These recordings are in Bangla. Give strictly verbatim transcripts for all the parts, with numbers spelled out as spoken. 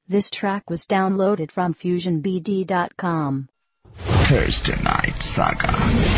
This track was downloaded from fusion b d dot com. Thursday Night Saga.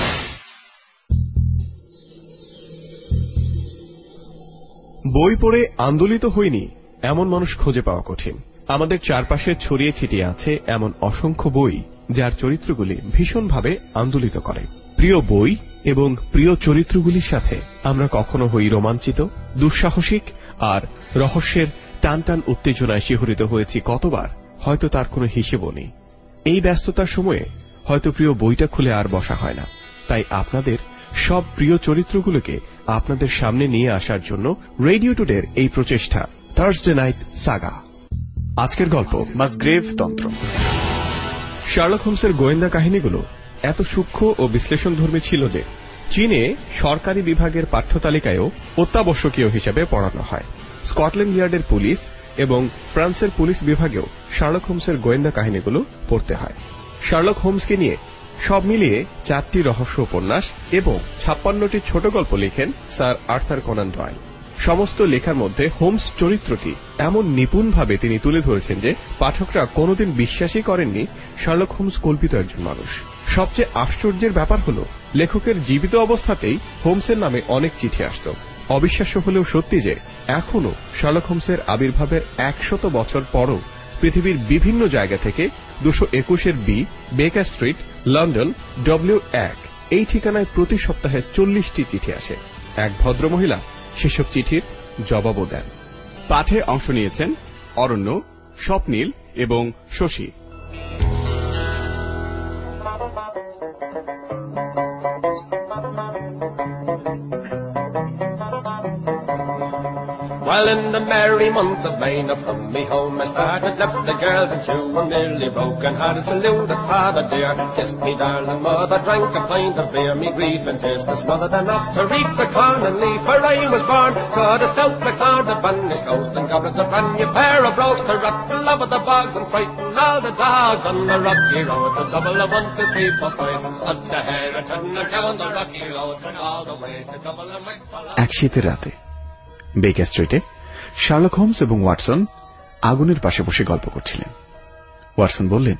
বই পড়ে আন্দোলিত হইনি এমন মানুষ খুঁজে পাওয়া কঠিন। আমাদের চারপাশে ছড়িয়ে ছিটিয়ে আছে এমন অসংখ্য বই যার চরিত্রগুলি ভীষণভাবে আন্দোলিত করে। প্রিয় বই এবং প্রিয় চরিত্রগুলির সাথে আমরা কখনো হই রোমাঞ্চিত, দুঃসাহসিক আর রহস্যের টান টান উত্তেজনায় শিহরিত হয়েছি কতবার, হয়তো তার কোনো হিসেবও নেই। এই ব্যস্ততার সময়ে হয়তো প্রিয় বইটা খুলে আর বসা হয় না। তাই আপনাদের সব প্রিয় চরিত্রগুলোকে আপনাদের সামনে নিয়ে আসার জন্য রেডিও টুডের এই প্রচেষ্টা থার্সডে নাইট সাগা। আজকের গল্প মাসগ্রেভ তন্ত্র। শার্লক হোমসের গোয়েন্দা কাহিনীগুলো এত সূক্ষ্ম ও বিশ্লেষণধর্মী ছিল যে চীনে সরকারি বিভাগের পাঠ্যতালিকায়ও অত্যাবশ্যকীয় হিসেবে পড়ানো হয়। স্কটল্যান্ড ইয়ার্ডের পুলিশ এবং ফ্রান্সের পুলিশ বিভাগেও শার্লক হোমসের গোয়েন্দা কাহিনীগুলো পড়তে হয়। শার্লক হোমসকে নিয়ে সব মিলিয়ে চারটি রহস্য উপন্যাস এবং ছাপ্পান্নটি ছোট গল্প লেখেন স্যার আর্থার কোনান ডয়েল। সমস্ত লেখার মধ্যে হোমস চরিত্রটি এমন নিপুণভাবে তিনি তুলে ধরেছেন যে পাঠকরা কোনোদিন বিশ্বাসই করেননি শার্লক হোমস কল্পিত একজন মানুষ। সবচেয়ে আশ্চর্যের ব্যাপার হল লেখকের জীবিত অবস্থাতেই হোমসের নামে অনেক চিঠি আসত। অবিশ্বাস্য হলেও সত্যি যে এখনও শার্লক হোমসের আবির্ভাবের একশত বছর পরও পৃথিবীর বিভিন্ন জায়গা থেকে দুশো একুশের বি বেকার স্ট্রিট লন্ডন ডব্লিউ এক এই ঠিকানায় প্রতি সপ্তাহে চল্লিশটি চিঠি আসে। এক ভদ্রমহিলা সেসব চিঠির জবাবও দেন। পাঠে অংশ নিয়েছেন অরণ্য, স্বপ্নীল এবং Shashi. Well, in the merry month of May, now from me home I started, left the girls and two and nearly broken hearted, saluted father dear, kissed me darling mother, drank a pint of beer, me grief and tears to smothered enough to reap the corn and leaf, for I was born, caught a stout McLeod, the banished ghost and goblins, a brand new pair of brogues to rot the love of the bogs and frighten all the dogs on the rocky road. So double of one, two, three, four, five, up to here, a turn down the rocky road, and all the ways to double of my এক শীতের রাতে বেকার স্ট্রিটে শার্লক হোমস এবং ওয়াটসন আগুনের পাশে বসে গল্প করছিলেন। ওয়াটসন বললেন,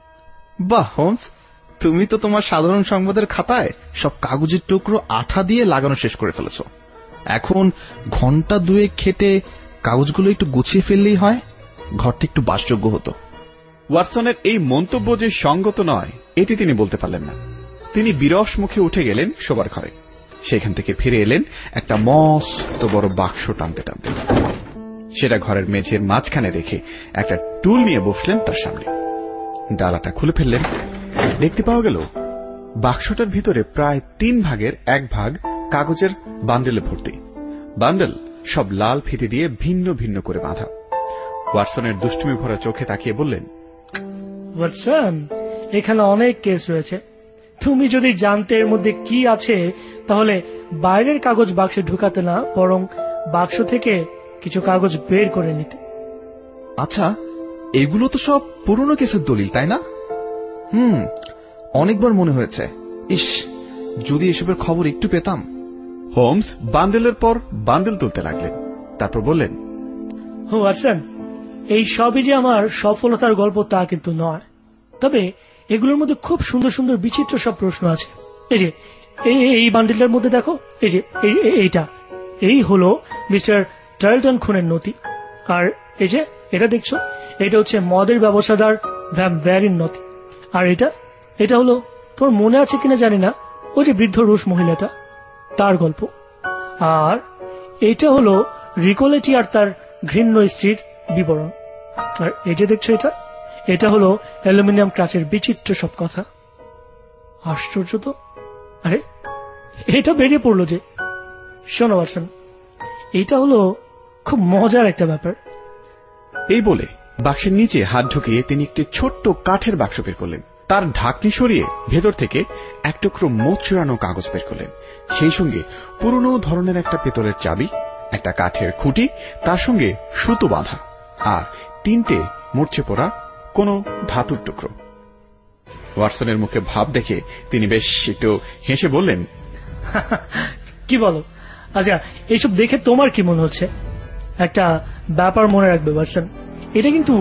বাহ হোমস, তুমি তো তোমার সাধারণ সংবাদের খাতায় সব কাগজের টুকরো আঠা দিয়ে লাগানো শেষ করে ফেলেছ। এখন ঘন্টা দুয়েক খেটে কাগজগুলো একটু গুছিয়ে ফেললেই হয়, ঘরটা একটু বাসযোগ্য হতো। ওয়াটসনের এই মন্তব্য যে সঙ্গত নয় এটি তিনি বলতে পারলেন না। তিনি বিরস মুখে উঠে গেলেন শোবার ঘরে। সেখান থেকে ফিরে এলেন একটা মস্ত বড় বাক্স টানতে টানতে। সেটা ঘরের মেঝের মাঝখানে রেখে একটা টুল নিয়ে বসলেন তার সামনে। ডালাটা খুলে ফেললেন। দেখতে পাওয়া গেল বাক্সটার ভিতরে প্রায় তিন ভাগের এক ভাগ কাগজের বান্ডেলে ভর্তি। বান্ডেল সব লাল ফিতে দিয়ে ভিন্ন ভিন্ন করে বাঁধা। ওয়াটসনের দুষ্টুমি ভরা চোখে তাকিয়ে বললেন, ওয়াটসন, এখানে অনেক কেস রয়েছে। তুমি যদি জানতে এর মধ্যে কি আছে তাহলে বাইরের কাগজ বাক্সে ঢুকাতে না, বরং বাক্স থেকে কিছু কাগজ বের করে নিতে। আচ্ছা, এগুলো তো সব পুরনো কেসের দলিল, তাই না? হুম, অনেকবার মনে হয়েছে, ইস, যদি এসবের খবর একটু পেতাম। হোমস বান্ডেলের পর বান্ডেল তুলতে লাগলেন। তারপর বললেন, ওয়াটসন, এই সবই যে আমার সফলতার গল্প তা কিন্তু নয়। তবে এগুলোর মধ্যে খুব সুন্দর সুন্দর বিচিত্র সব প্রশ্ন আছে। এই যে এই বান্ডেলটার মধ্যে দেখো, এই যে এইটা, এই হলো মিস্টার টার্লটন খুনের নথি। আর এই যে এটা দেখছো, এটা হচ্ছে মদের ব্যবসাদার ভ্যাম ভ্যারিন নথি। আর এটা এটা হলো, তোমার মনে আছে কিনা জানি না, ওই যে বৃদ্ধ রুশ মহিলাটা, তার গল্প। আর এটা হলো রিকোলেটি আর তার ঘৃণ্য স্ত্রীর বিবরণ। আর এই যে দেখছো, এটা এটা হলো অ্যালুমিনিয়াম ক্রাচের বিচিত্র সব কথা। আশ্চর্য তো। আরে এটা বেরিয়ে পড়লো যে। শোনো ওয়াটসন, এটা হলো খুব মজার একটা ব্যাপার। এই বলে বাক্সের নিচে হাত ঢুকিয়ে তিনি একটি ছোট্ট কাঠের বাক্স বের করলেন। তার ঢাকনি সরিয়ে ভেতর থেকে এক টুকরো মোচড়ানো কাগজ বের করলেন। সেই সঙ্গে পুরনো ধরনের একটা পেতলের চাবি, একটা কাঠের খুঁটি, তার সঙ্গে সুতো বাঁধা, আর তিনটে মরচে পড়া কোন ধাতুর টুকরো। ওয়াটসনের মুখে ভাব দেখে তিনি বেশ একটু হেসে বললেন, কি বলো? আচ্ছা, এইসব দেখে তোমার কি মনে হচ্ছে? একটা ব্যাপার মনে রাখবে ওয়াটসন, এটা কিন্তু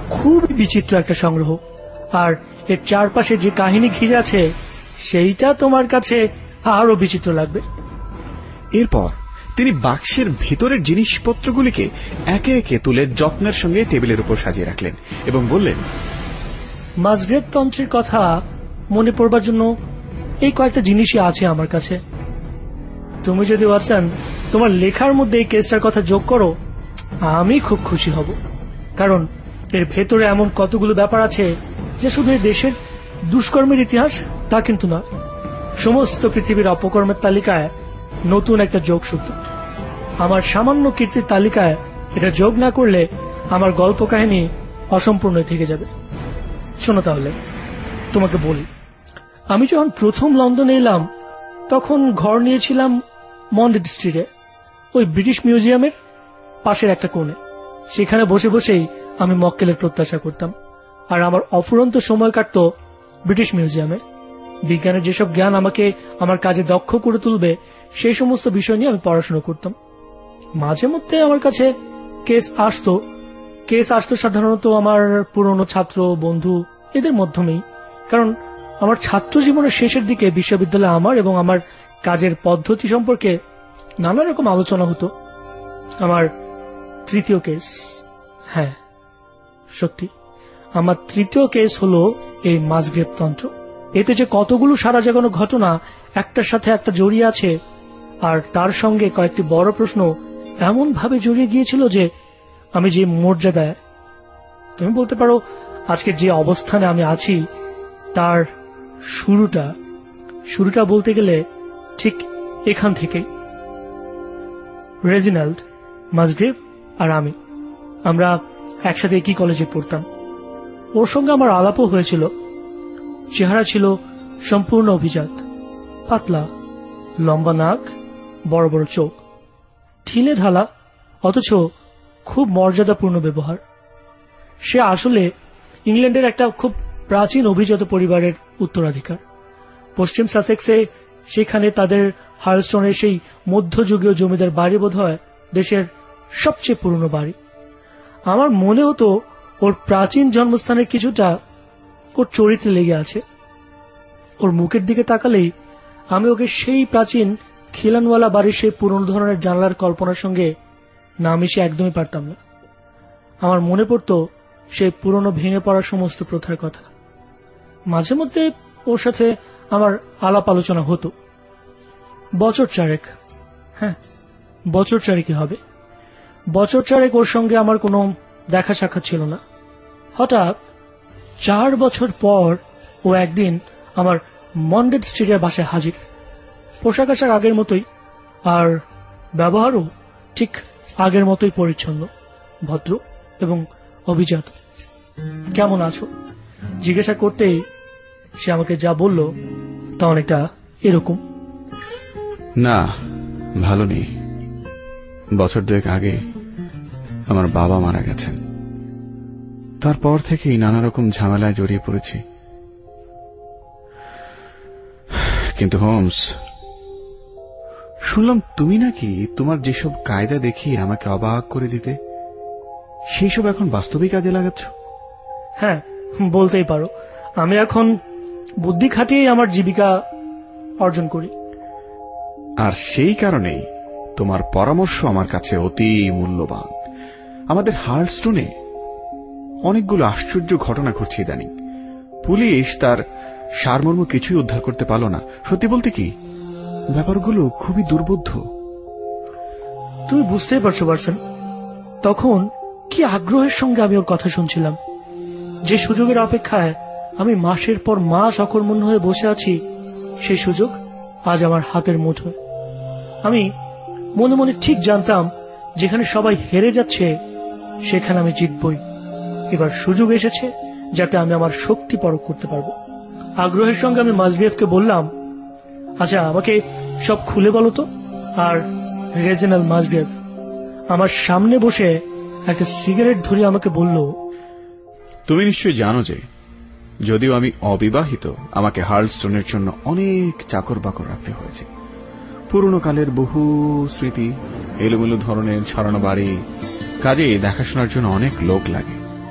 খুবই বিচিত্র একটা সংগ্রহ, আর এর চারপাশে যে কাহিনী ঘিরে আছে সেইটা তোমার কাছে আরো বিচিত্র লাগবে। এরপর তিনি বাক্সের ভেতরের জিনিসপত্রগুলিকে একে একে তুলে যত্নের সঙ্গে টেবিলের উপর সাজিয়ে রাখলেন এবং বললেন, মাসগ্রেভ তন্ত্রের কথা মনে পড়বার জন্য এই কয়েকটা জিনিসই আছে আমার কাছে। তুমি যদি ওয়াটসন তোমার লেখার মধ্যে এই কেসটার কথা যোগ করো, আমি খুব খুশি হব, কারণ এর ভেতরে এমন কতগুলো ব্যাপার আছে যে শুধু এই দেশের দুষ্কর্মের ইতিহাস তা কিন্তু নয়, সমস্ত পৃথিবীর অপকর্মের তালিকায় নতুন একটা যোগসূত্র। আমার সামান্য কীর্তির তালিকায় এটা যোগ না করলে আমার গল্প কাহিনী অসম্পূর্ণ থেকে যাবে। শোনো তাহলে, তোমাকে বলি, আমি যখন প্রথম লন্ডনে এলাম তখন ঘর নিয়েছিলাম মন্ডেড স্ট্রিটে, ওই ব্রিটিশ মিউজিয়ামের পাশের একটা কোণে। সেখানে বসে বসেই আমি মক্কেলের প্রত্যাশা করতাম, আর আমার অফুরন্ত সময় কাটত ব্রিটিশ মিউজিয়ামে। বিজ্ঞানের যেসব জ্ঞান আমাকে আমার কাজে দক্ষ করে তুলবে সেই সমস্ত বিষয় নিয়ে আমি পড়াশোনা করতাম। মাঝে মধ্যে আমার কাছে কেস আসতো কেস আসতো সাধারণত আমার পুরনো ছাত্র বন্ধু এদের মাধ্যমেই, কারণ আমার ছাত্র জীবনের শেষের দিকে বিশ্ববিদ্যালয়ে আমার এবং আমার কাজের পদ্ধতি সম্পর্কে নানা রকম আলোচনা হতো। আমার তৃতীয় কেস, হ্যাঁ সত্যি, আমার তৃতীয় কেস হলো এই মাসগ্রেভ তন্ত্র। এতে যে কতগুলো সারা জাগানো ঘটনা একটার সাথে একটা জড়িয়ে আছে, আর তার সঙ্গে কয়েকটি বড় প্রশ্ন এমন ভাবে জড়িয়ে গিয়েছিল যে আমি যে মর্যাদায়, তুমি বলতে পারো আজকে যে অবস্থানে আমি আছি তার শুরুটা শুরুটা বলতে গেলে ঠিক এখান থেকেই। রেজিনাল্ড মাসগ্রেভ আর আমি, আমরা একসাথে একই কলেজে পড়তাম। ওর সঙ্গে আমার আলাপও হয়েছিল। চেহারা ছিল সম্পূর্ণ অভিজাত, পাতলা, লম্বা নাক, বড় বড় চোখ, ঢিলে ঢালা অথচ খুব মর্যাদাপূর্ণ ব্যবহার। সে আসলে ইংল্যান্ডের একটা খুব প্রাচীন অভিজাত পরিবারের উত্তরাধিকার। পশ্চিম সাসেক্সে, সেখানে তাদের হার্লস্টোনের সেই মধ্যযুগীয় জমিদার বাড়ি বোধ হয় দেশের সবচেয়ে পুরনো বাড়ি। আমার মনে হতো ওর প্রাচীন জন্মস্থানের কিছুটা ওর চরিত্রে লেগে আছে। ওর মুখের দিকে তাকালেই আমি ওকে সেই প্রাচীন খিলানওয়ালা বাড়ির সেই পুরনো ধরনের জানলার কল্পনার সঙ্গে না মিশে একদমই পারতাম না। আমার মনে পড়তো সেই পুরনো ভেঙে পড়া সমস্ত প্রথার কথা। মাঝে মধ্যে ওর সাথে আমার আলাপ আলোচনা হতো। বছর চারেক, হ্যাঁ বছর চারেকই হবে, বছর চারেক ওর সঙ্গে আমার কোনো দেখা সাক্ষাৎ ছিল না। হঠাৎ চার বছর পর ও একদিন আমার মন্ডেড স্ট্রিটের বাসায় হাজির। পোশাক আশাক আগের মতোই, আর ব্যবহারও ঠিক আগের মতোই পরিচ্ছন্ন, ভদ্র এবং অভিজাত। কেমন আছো জিজ্ঞাসা করতেই সে আমাকে যা বলল তা অনেকটা এরকম, না ভালো নেই, বছর দুয়েক আগে আমার বাবা মারা গেছেন, তারপর থেকেই নানা রকম ঝামেলায় জড়িয়ে পড়েছি। কিন্তু হোমস, শুনলাম তুমি নাকি তোমার যেসব কায়দা দেখিয়ে আমাকে অবাক করে দিতে সেই সব এখন বাস্তবিক কাজে লাগাচ্ছ। হ্যাঁ বলতেই পারো, আমি এখন বুদ্ধি খাটিয়ে আমার জীবিকা অর্জন করি। আর সেই কারণেই তোমার পরামর্শ আমার কাছে অতি মূল্যবান। আমাদের হার্লস্টোনে অনেকগুলো আশ্চর্য ঘটনা ঘটছে ইদানিং। পুলিশ তার সারমর্ম কিছুই উদ্ধার করতে পারল না। সত্যি বলতে কি, ব্যাপারগুলো খুবই দুর্বোধ্য। তুমি বুঝতেই পারছো পারছেন তখন কি আগ্রহের সঙ্গে আমি ওর কথা শুনছিলাম। যে সুযোগের অপেক্ষায় আমি মাসের পর মাস অকর্মণ্য হয়ে বসে আছি, সেই সুযোগ আজ আমার হাতের মুঠোয়। আমি মনে মনে ঠিক জানতাম যেখানে সবাই হেরে যাচ্ছে সেখানে আমি জিতবই। এবার সুযোগ এসেছে যাতে আমি আমার শক্তি পরখ করতে পারবো। আগ্রহের সঙ্গে আমি মাসগ্রেভকে বললাম, আচ্ছা আমাকে সব খুলে বলো তো। আর রেজিনাল্ড মাসগ্রেভ আমার সামনে বসে একটা সিগারেট ধরিয়ে আমাকে বলল, তুমি নিশ্চয়ই জানো যে যদিও আমি অবিবাহিত, আমাকে হার্লস্টোনের জন্য অনেক চাকর বাকর রাখতে হয়েছে। পুরনো কালের বহু স্মৃতি, এলোমেলো ধরনের ছড়ানো বাড়ি, কাজে দেখাশোনার জন্য অনেক লোক লাগে।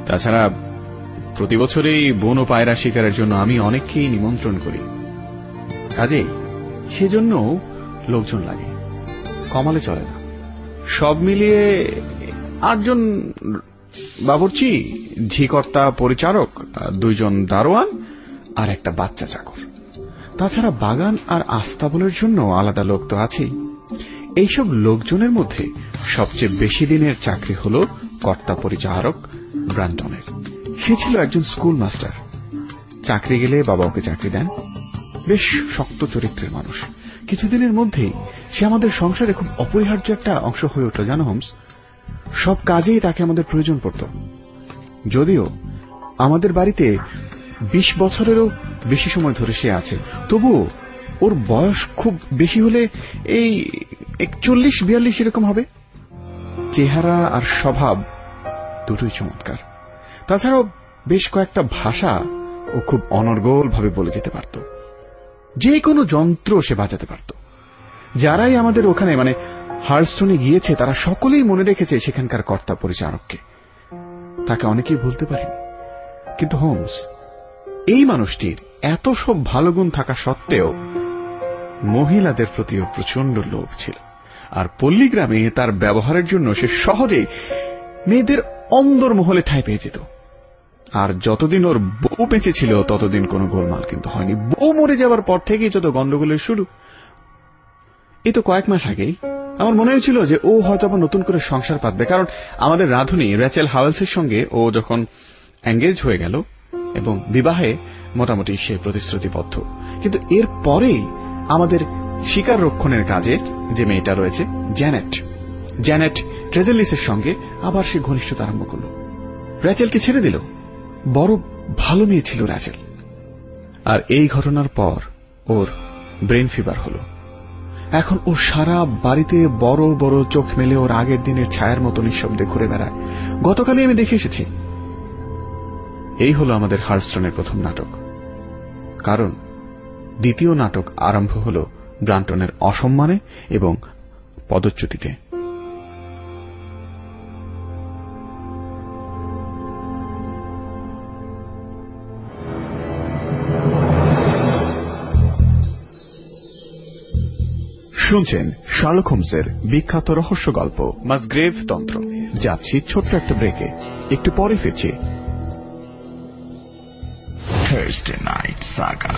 তাছাড়া প্রতি বছরেই বন ও পায়রা শিকারের জন্য আমি অনেককেই নিমন্ত্রণ করি, কাজেই সেজন্য লোকজন লাগে, কমালে চলে না। সব মিলিয়ে আটজন বাবুর্চি, ঝিকর্তা, পরিচারক, দুইজন দারোয়ান আর একটা বাচ্চা চাকর। তাছাড়া বাগান আর আস্তাবলের জন্য আলাদা লোক তো আছেই। এইসব লোকজনের মধ্যে সবচেয়ে বেশি দিনের চাকরি হল কর্তা পরিচারক ব্রান্টনের। সে ছিল একজন স্কুল মাস্টার। চাকরি গেলে বাবা ওকে চাকরি দেন। বেশ শক্ত চরিত্রের মানুষ। কিছুদিনের মধ্যেই সে আমাদের সংসারে খুব অপরিহার্য একটা অংশ হয়ে উঠল, জানো হোমস। সব কাজেই তাকে আমাদের প্রয়োজন পড়ত। যদিও আমাদের বাড়িতে বিশ বছরেরও বেশি সময় ধরে সে আছে, তবুও ওর বয়স খুব বেশি হলে এই একচল্লিশ বিয়াল্লিশ এরকম হবে। চেহারা আর স্বভাব দুটোই চমৎকার। তাছাড়াও বেশ কয়েকটা ভাষা ও খুব অনর্গল ভাবে বলে যেতে পারত। যে কোনো যন্ত্র সে বাজাতে পারত। যারাই আমাদের ওখানে মানে হার্স্টোনে গিয়েছে তারা সকলেই মনে রেখেছে সেখানকার কর্তা পরিচারককে। তাকে অনেকেই বলতে পারেনি। কিন্তু হোমস, এই মানুষটির এত সব ভালো গুণ থাকা সত্ত্বেও মহিলাদের প্রতিও প্রচন্ড লোভ ছিল। আর পল্লীগ্রামে তার ব্যবহারের জন্য সে সহজেই মেয়েদের অন্দর মহলে ঠাঁই পেয়ে যেত। আর যতদিন ওর বউ বেঁচে ছিল ততদিন কোনো গোলমাল কিন্তু হয়নি। বউ মরে যাওয়ার পর থেকেই যত গন্ডগোলের শুরু। এই তো কয়েক মাস আগেই আমার মনে হয়েছিল যে ও হয়তো আবার নতুন করে সংসার পাতবে, কারণ আমাদের রাধুনী রেচেল হাওয়েলসের সঙ্গে ও যখন এঙ্গেজ হয়ে গেল এবং বিবাহে মোটামুটি সে প্রতিশ্রুতিবদ্ধ। কিন্তু এর পরেই আমাদের শিকার রক্ষণের কাজে যে মেয়েটা রয়েছে জ্যানেট জ্যানেট ট্রেজেলিসের সঙ্গে আবার সে ঘনিষ্ঠতা আরম্ভ করল। রেচেলকে ছেড়ে দিল। বড় ভালো মেয়ে ছিল রেচেল। আর এই ঘটনার পর ওর ব্রেন ফিভার হল। এখন ও সারা বাড়িতে বড় বড় চোখ মেলে ওর আগের দিনের ছায়ার মতো নিঃশব্দে ঘুরে বেড়ায়। গতকালই আমি দেখে এসেছি। এই হল আমাদের হার্স্টোনের প্রথম নাটক। কারণ দ্বিতীয় নাটক আরম্ভ হল ব্রান্টনের অসম্মানে এবং পদচ্যুতিতে। শুনছেন শার্লক হোমসের বিখ্যাত রহস্য গল্প মাসগ্রেভ তন্ত্র। যাচ্ছি ছোট্ট একটা ব্রেকে, একটু পরে ফিরছি। Thursday Night Saga.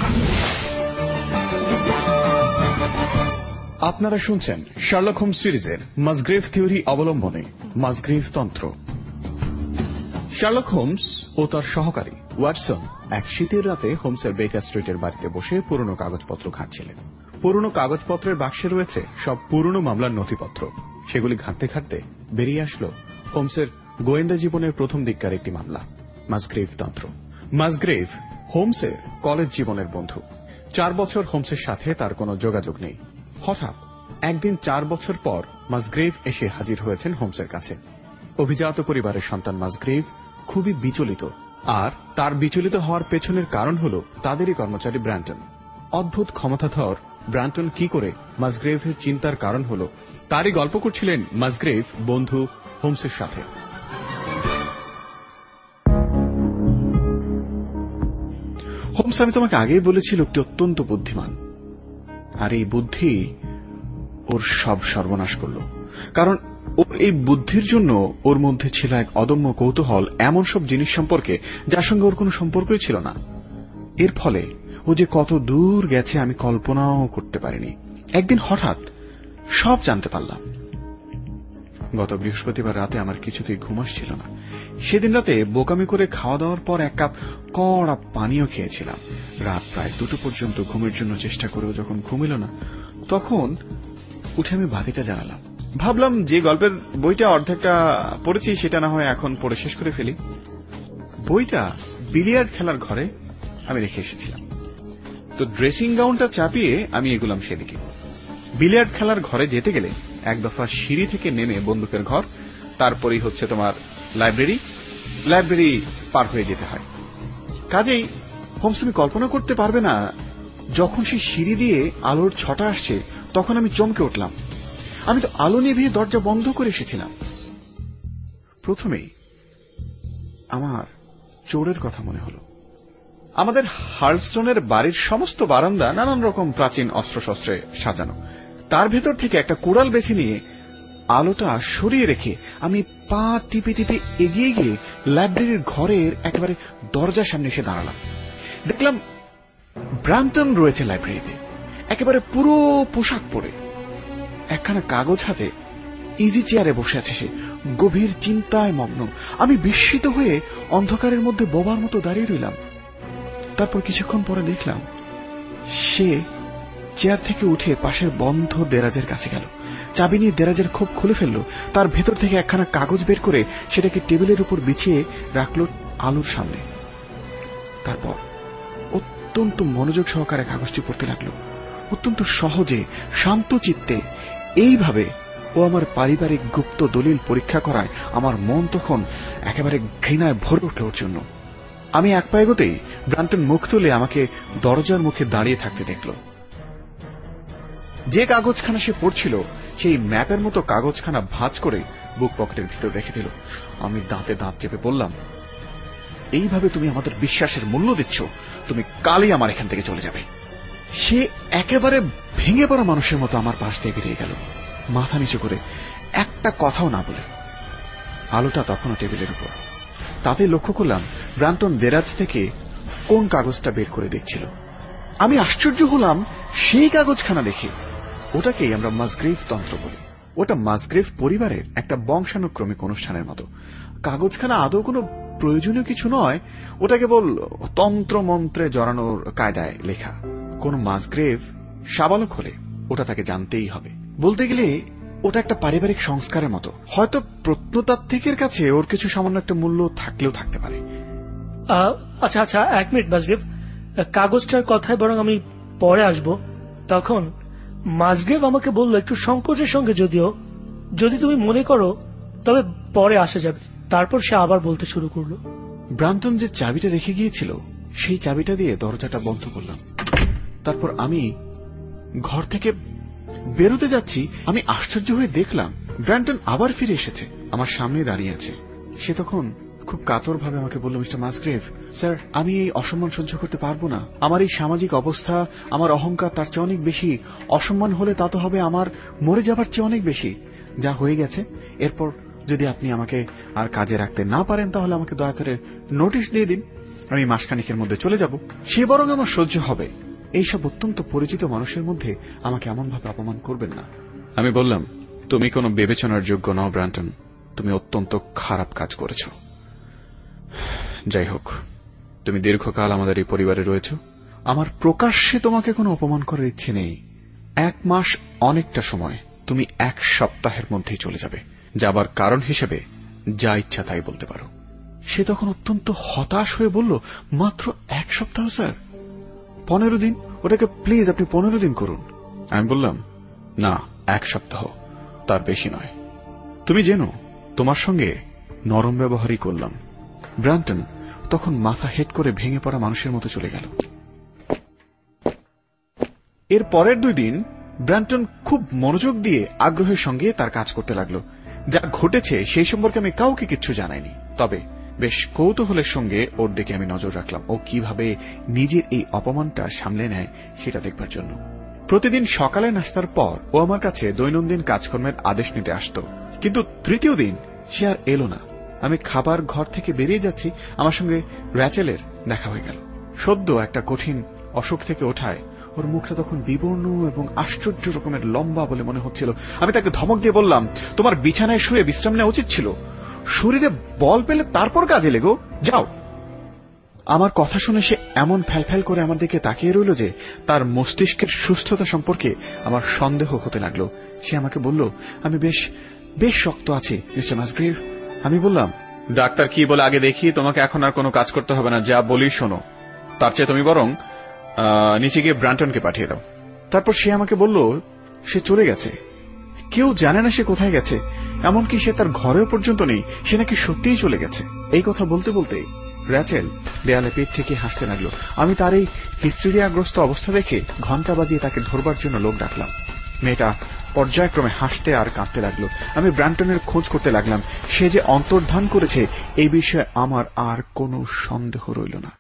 আপনারা শুনছেন শার্লক হোমস সিরিজের মাসগ্রেভ থিওরি অবলম্বনে মাসগ্রেভ তন্ত্র। শার্লক হোমস ও তার সহকারী ওয়াটসন এক শীতের রাতে হোমসের বেকার স্ট্রিটের বাড়িতে বসে পুরনো কাগজপত্র ঘাঁটছিলেন। পুরনো কাগজপত্রের বাক্সে রয়েছে সব পুরনো মামলার নথিপত্র। সেগুলি ঘাঁটতে ঘাঁটতে বেরিয়ে আসলো হোমসের গোয়েন্দা জীবনের প্রথম দিককার একটি মামলা, মাসগ্রেভ তন্ত্র। মাসগ্রেভ হোমসের কলেজ জীবনের বন্ধু। চার বছর হোমসের সাথে তার কোনো যোগাযোগ নেই। হঠাৎ একদিন চার বছর পর মাসগ্রেভ এসে হাজির হয়েছেন হোমসের কাছে। অভিজাত পরিবারের সন্তান মাসগ্রেভ খুবই বিচলিত, আর তার বিচলিত হওয়ার পেছনের কারণ হল তাদেরই কর্মচারী ব্রান্টন। অদ্ভুত ক্ষমতাধর ব্রান্টন কি করে মাসগ্রেভের চিন্তার কারণ হল তারই গল্প করছিলেন মাসগ্রেভ বন্ধু হোমসের সাথে। হোমস, আমি তোমাকে আগেই বলেছি লোকটি অত্যন্ত বুদ্ধিমান, আর এই বুদ্ধি ওর সব সর্বনাশ করল। কারণ ওর এই বুদ্ধির জন্য ওর মধ্যে ছিল এক অদম্য কৌতূহল এমন সব জিনিস সম্পর্কে যার সঙ্গে ওর কোনো সম্পর্কই ছিল না। এর ফলে ও যে কত দূর গেছে আমি কল্পনাও করতে পারিনি। একদিন হঠাৎ সব জানতে পারলাম। গত বৃহস্পতিবার রাতে আমার কিছুতেই ঘুম আসছিল না। সেদিন রাতে বোকামি করে খাওয়া দাওয়ার পর এক কাপ কড়া পানীয় খেয়েছিলাম। রাত প্রায় দুটো পর্যন্ত ঘুমের জন্য চেষ্টা করেও যখন ঘুম এল না, তখন উঠে আমি বাতিটা জ্বালালাম। ভাবলাম যে গল্পের বইটা অর্ধেকটা পড়েছি সেটা না হয় এখন পড়ে শেষ করে ফেলি। বইটা বিলিয়ার্ড খেলার ঘরে আমি রেখে এসেছিলাম। তো ড্রেসিং গাউনটা চাপিয়ে আমি এগুলাম সেদিকে। বিলিয়ার্ড খেলার ঘরে যেতে গেলে এক দফা সিঁড়ি থেকে নেমে বন্দুকের ঘর, তারপরেই হচ্ছে তোমার লাইব্রেরি, লাইব্রেরি পার হয়ে যেতে হয়। কাজেই হোমস, তুমি কল্পনা করতে পারবে না, যখন সেই সিঁড়ি দিয়ে আলোর ছটা আসছে তখন আমি চমকে উঠলাম। আমি তো আলো নিভিয়ে দরজা বন্ধ করে এসেছিলাম। প্রথমেই আমার চোরের কথা মনে হলো। আমাদের হার্লস্টোনের বাড়ির সমস্ত বারান্দা নানান রকম প্রাচীন অস্ত্রশস্ত্রে সাজানো। তার ভেতর থেকে একটা কুড়াল বেছে নিয়ে আলোটা সরিয়ে রেখে আমি পা টিপে টিপে এগিয়ে গিয়ে লাইব্রেরির ঘরের একেবারে দরজার সামনে এসে দাঁড়ালাম। দেখলাম ব্রাম্পটন রয়েছে লাইব্রেরিতে, একেবারে পুরো পোশাক পরে, একখানা কাগজ হাতে ইজি চেয়ারে বসে আছে সে, গভীর চিন্তায় মগ্ন। আমি বিস্মিত হয়ে অন্ধকারের মধ্যে বোবার মতো দাঁড়িয়ে রইলাম। তারপর কিছুক্ষণ পরে দেখলাম সে চেয়ার থেকে উঠে পাশের বন্ধ দেরাজের কাছে গেল, চাবি নিয়ে দেরাজের খোপ খুলে ফেলল, তার ভেতর থেকে একখানা কাগজ বের করে সেটাকে টেবিলের উপর বিছিয়ে রাখল আলোর সামনে। তারপর অত্যন্ত মনোযোগ সহকারে কাগজটি পড়তে লাগলো, অত্যন্ত সহজে শান্ত চিত্তে। এইভাবে ও আমার পারিবারিক গুপ্ত দলিল পরীক্ষা করায় আমার মন তখন একেবারে ঘৃণায় ভরে উঠল ওর জন্য। আমি এক পা এগোতেই ব্রাম্পটন মুখ তুলে আমাকে দরজার মুখে দাঁড়িয়ে থাকতে দেখল। যে কাগজখানা সে পড়ছিল সেই ম্যাপের মতো কাগজখানা ভাঁজ করে বুক পকেটের ভিতর রেখে দিল। আমি দাঁতে দাঁত চেপে বললাম, এইভাবে তুমি আমাদের বিশ্বাসের মূল্য দিচ্ছ, তুমি কালই আমার এখান থেকে চলে যাবে। সে একেবারে ভেঙে পড়া মানুষের মতো আমার পাশ দিয়ে বেরিয়ে গেল, মাথা নিচু করে, একটা কথাও না বলে। আলোটা তখনও টেবিলের উপর। তাতে লক্ষ্য করলাম ব্রাম্পটন দেরাজ থেকে কোন কাগজটা বের করে দেখছিল। আমি আশ্চর্য হলাম সেই কাগজখানা দেখে। ওটাকেই আমরা মাসগ্রেভ তন্ত্র বলি। ওটা মাসগ্রেভ পরিবারের একটা বংশানুক্রমিক অনুষ্ঠানের মতো। কাগজখানা আদৌ কোনো প্রয়োজনীয় কিছু নয়, ওটা কেবল তন্ত্র মন্ত্রে জড়ানোর কায়দায় লেখা। কোন মাসগ্রেভ সাবালক হলে ওটা তাকে জানতেই হবে। বলতে গেলে ওটা একটা পারিবারিক সংস্কারের মতো। হয়তো প্রত্নতাত্ত্বিকের কাছে ওর কিছু সামান্য একটা মূল্য থাকলেও থাকতে পারে। আচ্ছা আচ্ছা এক মিনিট মাসগ্রেভ, কাগজটার কথায় বরং আমি পরে আসব। তখন মাসগ্রেভ আমাকে বলল একটু সংকোচের সঙ্গে, যদিও যদি তুমি মনে করো তবে পরে আসা যাবে। তারপর সে আবার বলতে শুরু করলো, ব্রাম্পটন যে চাবিটা রেখে গিয়েছিল সেই চাবিটা দিয়ে দরজাটা বন্ধ করলাম। তারপর আমি ঘর থেকে বেরোতে যাচ্ছি। আমি আশ্চর্য হয়ে দেখলাম ব্রাম্পটন আবার ফিরে এসেছে, আমার সামনে দাঁড়িয়ে আছে। সে তখন খুব কাতর ভাবে আমাকে বলল, মিস্টার মাসগ্রেভ, স্যার, আমি এই অসম্মান সহ্য করতে পারবো না। আমার এই সামাজিক অবস্থা, আমার অহংকার তার চেয়ে অনেক বেশি। অসম্মান হলে তা তো হবে আমার মরে যাবার চেয়ে অনেক বেশি। যা হয়ে গেছে, এরপর যদি আপনি আমাকে আর কাজে রাখতে না পারেন তাহলে আমাকে দয়া করে নোটিশ দিয়ে দিন, আমি মাসখানিকের মধ্যে চলে যাব। সে বরং আমার সহ্য হবে। এইসব অত্যন্ত পরিচিত মানুষের মধ্যে আমাকে এমন ভাবে অপমান করবেন না। আমি বললাম, তুমি কোনো বিবেচনার যোগ্য নও ব্রাম্পটন, তুমি অত্যন্ত খারাপ কাজ করেছ। যাই হোক, তুমি দীর্ঘকাল আমাদের এই পরিবারে রয়েছ, আমার প্রকাশ্যে তোমাকে কোনো অপমান করার ইচ্ছে নেই। এক মাস অনেকটা সময়, তুমি এক সপ্তাহের মধ্যেই চলে যাবে। যাবার কারণ হিসেবে যা ইচ্ছা তাই বলতে পারো। সে তখন অত্যন্ত হতাশ হয়ে বলল, মাত্র এক সপ্তাহ স্যার? পনেরো দিন, ওটাকে প্লিজ আপনি পনেরো দিন করুন। আমি বললাম, না, এক সপ্তাহ, তার বেশি নয়। তুমি জেনো তোমার সঙ্গে নরম ব্যবহারই করলাম। ব্রাম্পটন তখন মাথা হেট করে ভেঙে পড়া মানুষের মতো চলে গেল। এর পরের দুই দিন ব্রাম্পটন খুব মনোযোগ দিয়ে আগ্রহের সঙ্গে তার কাজ করতে লাগলো। যা ঘটেছে সেই সম্পর্কে আমি কাউকে কিচ্ছু জানাইনি, তবে বেশ কৌতূহলের সঙ্গে ওর দিকে আমি নজর রাখলাম। ও কিভাবে নিজের এই অপমানটা সামলে নেয় সেটা দেখবার জন্য। প্রতিদিন সকালে নাস্তার পর ও আমার কাছে দৈনন্দিন কাজকর্মের আদেশ নিতে আসত, কিন্তু তৃতীয় দিন সে আর এলো না। আমি খাবার ঘর থেকে বেরিয়ে যাচ্ছি, আমার সঙ্গে র্যাচেলের দেখা হয়ে গেল। সদ্য একটা কঠিন অসুখ থেকে ওঠায় ওর মুখটা তখন বিবর্ণ এবং আশ্চর্য রকমের লম্বা বলে মনে হচ্ছিল। আমি তাকে ধমক দিয়ে বললাম, তোমার বিছানায় শুয়ে বিশ্রাম নেওয়া উচিত ছিল, শরীরে বল পেলে তারপর কাজে লেগো, যাও। আমার কথা শুনে সে এমন ফ্যালফ্যাল করে আমার দিকে তাকিয়ে রইল যে তার মস্তিষ্কের সুস্থতা সম্পর্কে আমার সন্দেহ হতে লাগলো। সে আমাকে বলল, আমি বেশ বেশ শক্ত আছি মিস্টার মাসগ্রেভ। আমি বললাম, ডাক্তার কি বলে আগে দেখি, তোমাকে এখন আর কোনো কাজ করতে হবে না, যা বলি শোনো। তার চেয়ে তুমি বরং নিচে গিয়ে ব্রাম্পটনকে পাঠিয়ে দাও। তারপর সে আমাকে বলল সে চলে গেছে, কেউ জানে না সে কোথায় গেছে, এমনকি সে তার ঘরেও পর্যন্ত নেই, সে নাকি সত্যিই চলে গেছে। এই কথা বলতে বলতে র্যাচেল দেয়ালে পিঠ থেকে হাসতে লাগলো। আমি তার এই হিস্টেরিয়াগ্রস্ত অবস্থা দেখে ঘন্টা বাজিয়ে তাকে ধরবার জন্য লোক ডাকলাম। মেয়েটা পর্যায়ক্রমে হাসতে আর কাঁদতে লাগলো। আমি ব্রাম্পটনের খোঁজ করতে লাগলাম। সে যে অন্তর্ধান করেছে এই বিষয়ে আমার আর কোনো সন্দেহ রইল না।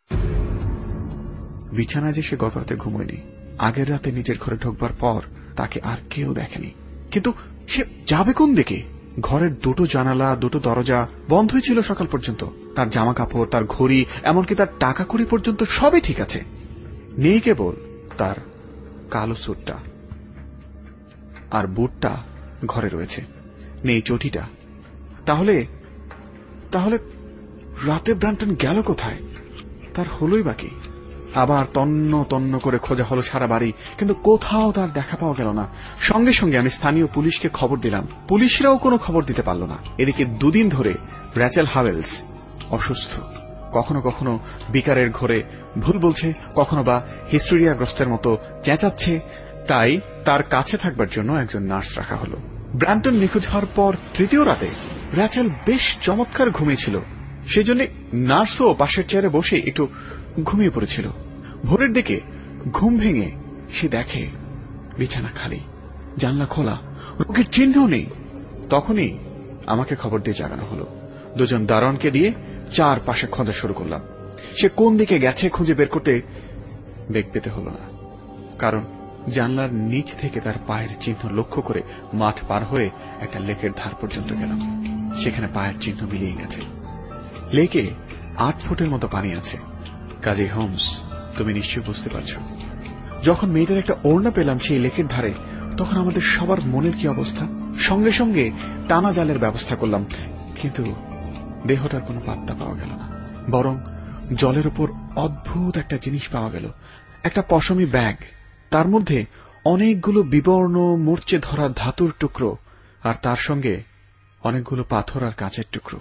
বিছানায় যে সে গত রাতে ঘুমোয়নি, আগের রাতে নিজের ঘরে ঢোকবার পর তাকে আর কেউ দেখেনি। কিন্তু সে যাবে কোন দিকে? ঘরের দুটো জানালা, দুটো দরজা বন্ধই ছিল সকাল পর্যন্ত। তার জামা কাপড়, তার ঘড়ি, এমনকি তার টাকা কড়ি পর্যন্ত সবই ঠিক আছে। নেই কেবল তার কালো স্যুটটা আর বুটটা ঘরে রয়েছে, নেই চটিটা। তাহলে তাহলে রাতে ব্রান্টন গেল কোথায়? তার হলোই বাকি। আবার তন্ন তন্ন করে খোঁজা হলো সারা বাড়ি, কিন্তু কোথাও তার দেখা পাওয়া গেল না। সঙ্গে সঙ্গে আমি স্থানীয় পুলিশকে খবর দিলাম। পুলিশরাও কোনো খবর দিতে পারল না। এদিকে দুদিন ধরে র্যাচেল হাওয়েলস অসুস্থ, কখনো কখনো বিকারের ঘরে ভুল বলছে, কখনো বা হিস্টেরিয়াগ্রস্তের মতো চেঁচাচ্ছে। তাই তার কাছে থাকবার জন্য একজন নার্স রাখা হলো। ব্রান্টন নিখোঁজ হওয়ার পর তৃতীয় রাতে র্যাচেল বেশ চমৎকার ঘুমিয়েছিল। সেই জন্য নার্সও পাশের চেয়ারে বসে একটু ঘুমিয়ে পড়েছিল। ভোরের দিকে ঘুম ভেঙে সে দেখে বিছানা খালি, জানলা খোলা, রোগীর চিহ্ন নেই। তখনই আমাকে খবর দিয়ে জাগানো হলো। দুজন দারোয়ানকে দিয়ে চার পাশে খোঁজা শুরু করলাম। সে কোন দিকে গেছে খুঁজে বের করতে বেগ পেতে হলো না, কারণ জানলার নিচ থেকে তার পায়ের চিহ্ন লক্ষ্য করে মাঠ পার হয়ে একটা লেকের ধার পর্যন্ত গেলাম। সেখানে পায়ের চিহ্ন মিলিয়ে গেছে। লেকে আট ফুটের মতো পানি আছে। কাজী হোমস, তুমি নিশ্চয়ই বুঝতে পারছ। যখন মেয়েটার একটা ওড়না পেলাম সেই লেকের ধারে, তখন আমাদের সবার মনের কি অবস্থা। সঙ্গে সঙ্গে টানা জালের ব্যবস্থা করলাম, কিন্তু দেহটার কোনো পাত্তা পাওয়া গেল না। বরং জলের উপর অদ্ভুত একটা জিনিস পাওয়া গেল, একটা পশমি ব্যাগ। তার মধ্যে অনেকগুলো বিবর্ণ মরচে ধরা ধাতুর টুকরো, আর তার সঙ্গে অনেকগুলো পাথর আর কাঁচের টুকরো।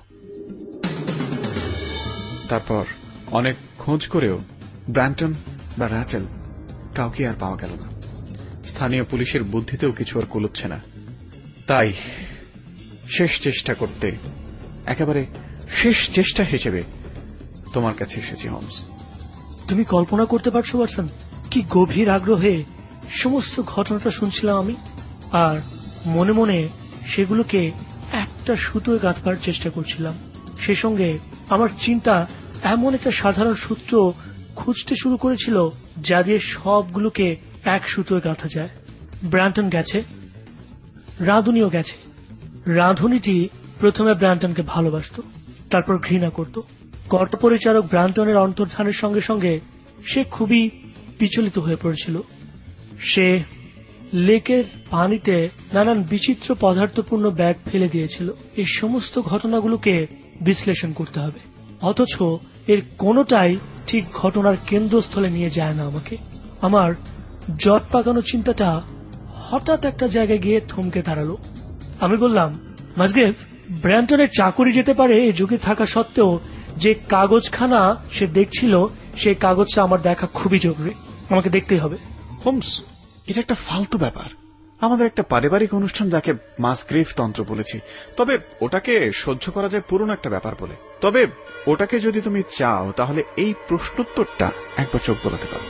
তারপর অনেক খোঁজ করেও ব্রান্টন বা র্যাচেল কাউকে আর পাওয়া গেল না। স্থানীয় পুলিশের বুদ্ধিতেও কিছু আর কুলোচ্ছে না। তাই শেষ চেষ্টা করতে, একেবারে শেষ চেষ্টা হিসেবে তোমার কাছে এসেছি হোমস। তুমি কল্পনা করতে পারছো ওয়াটসন, কি গভীর আগ্রহে সমস্ত ঘটনাটা শুনছিলাম আমি, আর মনে মনে সেগুলোকে একটা সুতোয় গাঁথবার চেষ্টা করছিলাম। সেই সঙ্গে আমার চিন্তা এমন একটা সাধারণ সূত্র খুঁজতে শুরু করেছিল যা দিয়ে সবগুলোকে এক সুতোয় গাঁথা যায়। ব্রান্টন গেছে, রাঁধুনিও গেছে। রাঁধুনিটি প্রথমে ব্রান্টনকে ভালোবাসত, তারপর ঘৃণা করত। কর্তপরিচারক ব্রান্টনের অন্তর্ধানের সঙ্গে সঙ্গে সে খুবই বিচলিত হয়ে পড়েছিল। সে লেকের পানিতে নানান বিচিত্র পদার্থপূর্ণ ব্যাগ ফেলে দিয়েছিল। এই সমস্ত ঘটনাগুলোকে বিশ্লেষণ করতে হবে, অথচ এর কোনোটাই ঠিক ঘটনার কেন্দ্রস্থলে নিয়ে যায় না আমাকে। আমার জট পাকানো চিন্তাটা হঠাৎ একটা জায়গায় গিয়ে থমকে দাঁড়ালো। আমি বললাম, মাসগ্রেভ, ব্রান্টনের চাকরি যেতে পারে এই যুগে থাকা সত্ত্বেও যে কাগজখানা সে দেখছিল সেই কাগজটা আমার দেখা খুবই জরুরি, আমাকে দেখতেই হবে। হোমস, এটা একটা ফালতু ব্যাপার। আমাদের একটা পারিবারিক অনুষ্ঠান যাকে মাসগ্রেভ তন্ত্র বলেছি, তবে ওটাকে সহ্য করা যায় পুরনো একটা ব্যাপার বলে। তবে ওটাকে যদি তুমি চাও তাহলে এই প্রশ্নোত্তরটা একবার চোখ বোলাতে পারো।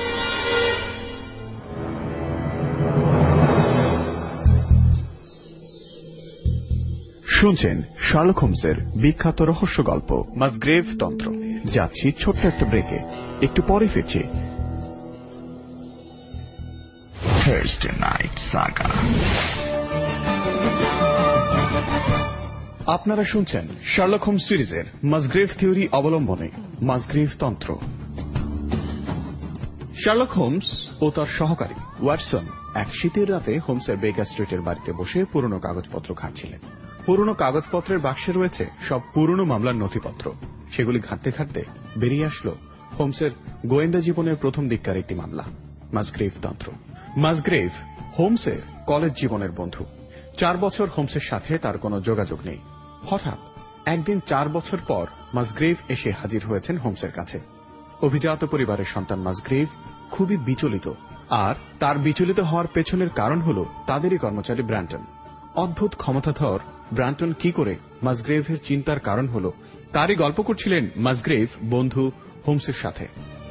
শুনছেন শার্লক হোমসের বিখ্যাত রহস্য গল্প মাসগ্রেভ তন্ত্র। যাচ্ছি ছোট্ট একটা ব্রেকে, একটু পরে ফিরছি। Thursday Night Saga. আপনারা শুনছেন শার্লক হোমস সিরিজের মাসগ্রেভ থিওরি অবলম্বনে মাসগ্রেভ তন্ত্র। শার্লক হোমস ও তার সহকারী ওয়াটসন এক শীতের রাতে হোমসের বেকার স্ট্রিটের বাড়িতে বসে পুরনো কাগজপত্র ঘাঁটছিলেন। পুরনো কাগজপত্রের বাক্সে রয়েছে সব পুরনো মামলার নথিপত্র। সেগুলি ঘাঁটতে ঘাঁটতে বেরিয়ে আসলো হোমসের গোয়েন্দা জীবনের প্রথম দিককার একটি মামলা, মাসগ্রেভ তন্ত্র। মাসগ্রেভ হোমসের কলেজ জীবনের বন্ধু। চার বছর হোমসের সাথে তার কোনো যোগাযোগ নেই। হঠাৎ একদিন চার বছর পর মাসগ্রেভ এসে হাজির হয়েছেন হোমসের কাছে। অভিজাত পরিবারের সন্তান মাসগ্রেভ খুবই বিচলিত, আর তার বিচলিত হওয়ার পেছনের কারণ হল তাদেরই কর্মচারী ব্রান্টন। অদ্ভুত ক্ষমতাধর ব্রান্টন কি করে মাসগ্রেভের চিন্তার কারণ হল তারই গল্প করছিলেন মাসগ্রেভ বন্ধু হোমসের সাথে।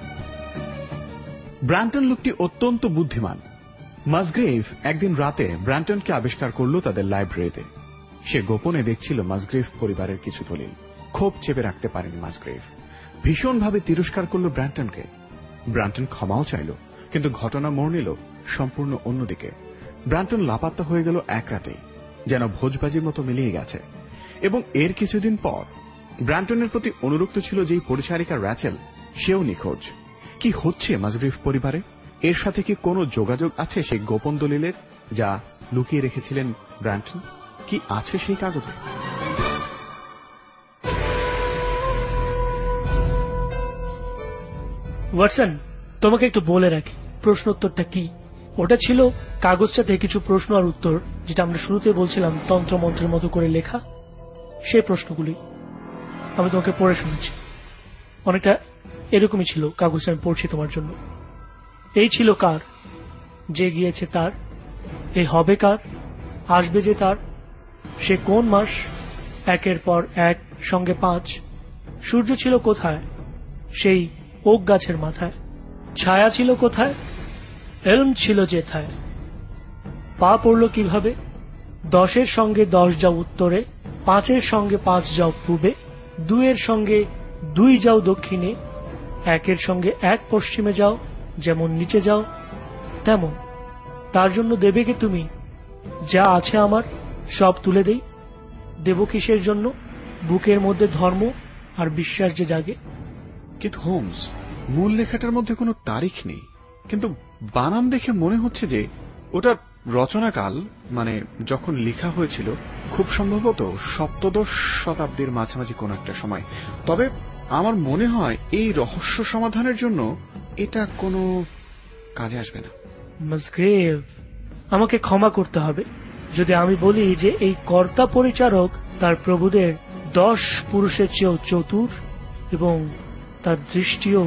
ব্রান্টন লোকটি অত্যন্ত বুদ্ধিমান। মাসগ্রেভ একদিন রাতে ব্রান্টনকে আবিষ্কার করল তাদের লাইব্রেরিতে। সে গোপনে দেখছিল মাসগ্রেভ পরিবারের কিছু দলিল। ক্ষোভ চেপে রাখতে পারেনি মাসগ্রেভ। ভীষণভাবে তিরস্কার করল ব্র্যান্টনকে। ব্র্যান্টন ক্ষমাও চাইল, কিন্তু ঘটনা মোড় নিল সম্পূর্ণ অন্যদিকে। ব্র্যান্টন লাপাত্তা হয়ে গেল এক রাতেই, যেন ভোজবাজির মতো মিলিয়ে গেছে। এবং এর কিছুদিন পর ব্র্যান্টনের প্রতি অনুরক্ত ছিল যেই পরিচারিকা র্যাচেল, সেও নিখোঁজ। কি হচ্ছে মাসগ্রেভ পরিবারে? এর সাথে কি কোনো যোগাযোগ আছে সেই গোপন দলিলের, যা লুকিয়ে রেখেছিলেন ব্র্যান্টন? কি আছে সেই কাগজে? ওয়াটসন, তোমাকে একটু বলে রাখি প্রশ্নোত্তরটা কি। ওটা ছিল কাগজটাতে কিছু প্রশ্ন আর উত্তর, যেটা আমরা শুরুতে বলছিলাম তন্ত্রমন্ত্রের মতো করে লেখা। সেই প্রশ্নগুলি আমি তোমাকে পড়ে শুনেছি। অনেকটা এরকমই ছিল কাগজটা, আমি পড়ছি তোমার জন্য। এই ছিল কার, যে গিয়েছে তার, এই হবে কার, আসবে যে তার, সে কোন মাস, একের পর এক সঙ্গে পাঁচ, সূর্য ছিল কোথায়, সেই ওক গাছের মাথায়, ছায়া ছিল কোথায়, এলম ছিল যেথায়, পা পড়ল কিভাবে, দশের সঙ্গে দশ যাও উত্তরে, পাঁচের সঙ্গে পাঁচ যাও পূবে, দুইয়ের সঙ্গে দুই যাও দক্ষিণে, একের সঙ্গে এক পশ্চিমে যাও, যেমন নিচে যাও তেমন। তার জন্য দেবে কি তুমি যা আছে আমার, সব তুলে দেই। দেব কিসের জন্য? বুকের মধ্যে ধর্ম আর বিশ্বাস যে জাগে। কিন্তু হোমস, মূল লেখাটার মধ্যে কোনো তারিখ নেই, কিন্তু বানান দেখে মনে হচ্ছে যে ওটা রচনাকাল, মানে যখন লেখা হয়েছিল, খুব সম্ভবত সপ্তদশ শতাব্দীর মাঝামাঝি কোন একটা সময়। তবে আমার মনে হয় এই রহস্য সমাধানের জন্য এটা কোনো কাজে আসবে না। মাসগ্রেভ, আমাকে ক্ষমা করতে হবে যদি আমি বলি যে এই কর্তা পরিচারক তার প্রভুদের দশ পুরুষের চেয়েও চতুর, এবং তার দৃষ্টিও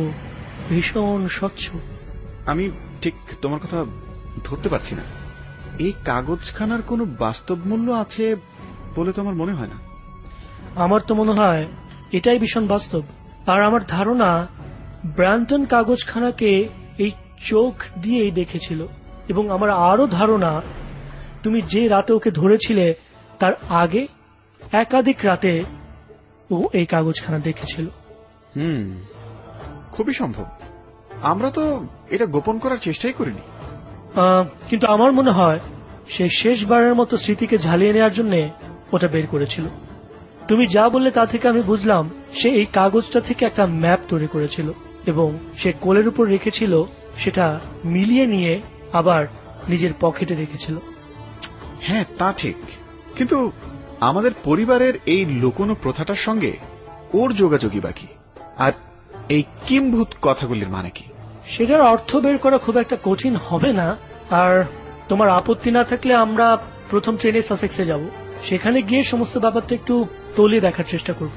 ভীষণ স্বচ্ছ। আমি ঠিক তোমার কথা ধরতে পারছি না। এই কাগজখানার কোনো বাস্তব মূল্য আছে বলে তোমার মনে হয় না? আমার তো মনে হয় এটাই ভীষণ বাস্তব। আর আমার ধারণা ব্র্যান্টন কাগজখানাকে এই চোখ দিয়েই দেখেছিল, এবং আমার আরো ধারণা তুমি যে রাতে ওকে ধরেছিলে তার আগে একাধিক রাতে ও এই কাগজখানা দেখেছিল। হুম, খুবই সম্ভব। আমরা তো এটা গোপন করার চেষ্টাই করিনি। কিন্তু আমার মনে হয় সে শেষবারের মতো স্মৃতিকে ঝালিয়ে নেওয়ার জন্য ওটা বের করেছিল। তুমি যা বললে তা থেকে আমি বুঝলাম সে এই কাগজটা থেকে একটা ম্যাপ তৈরি করেছিল, এবং সে কোলের উপর রেখেছিল, সেটা মিলিয়ে নিয়ে আবার নিজের পকেটে রেখেছিল। হ্যাঁ, তা ঠিক, কিন্তু আমাদের পরিবারের এই লুকোনো প্রথাটার সঙ্গে ওর যোগাযোগই বাকি। আর এই কিম্ভূত কথাগুলির মানে কি? সেটার অর্থ বের করা খুব একটা কঠিন হবে না। আর তোমার আপত্তি না থাকলে আমরা প্রথম ট্রেনে সাসেক্সে যাব, সেখানে গিয়ে সমস্ত ব্যাপারটা একটু তলিয়ে দেখার চেষ্টা করব।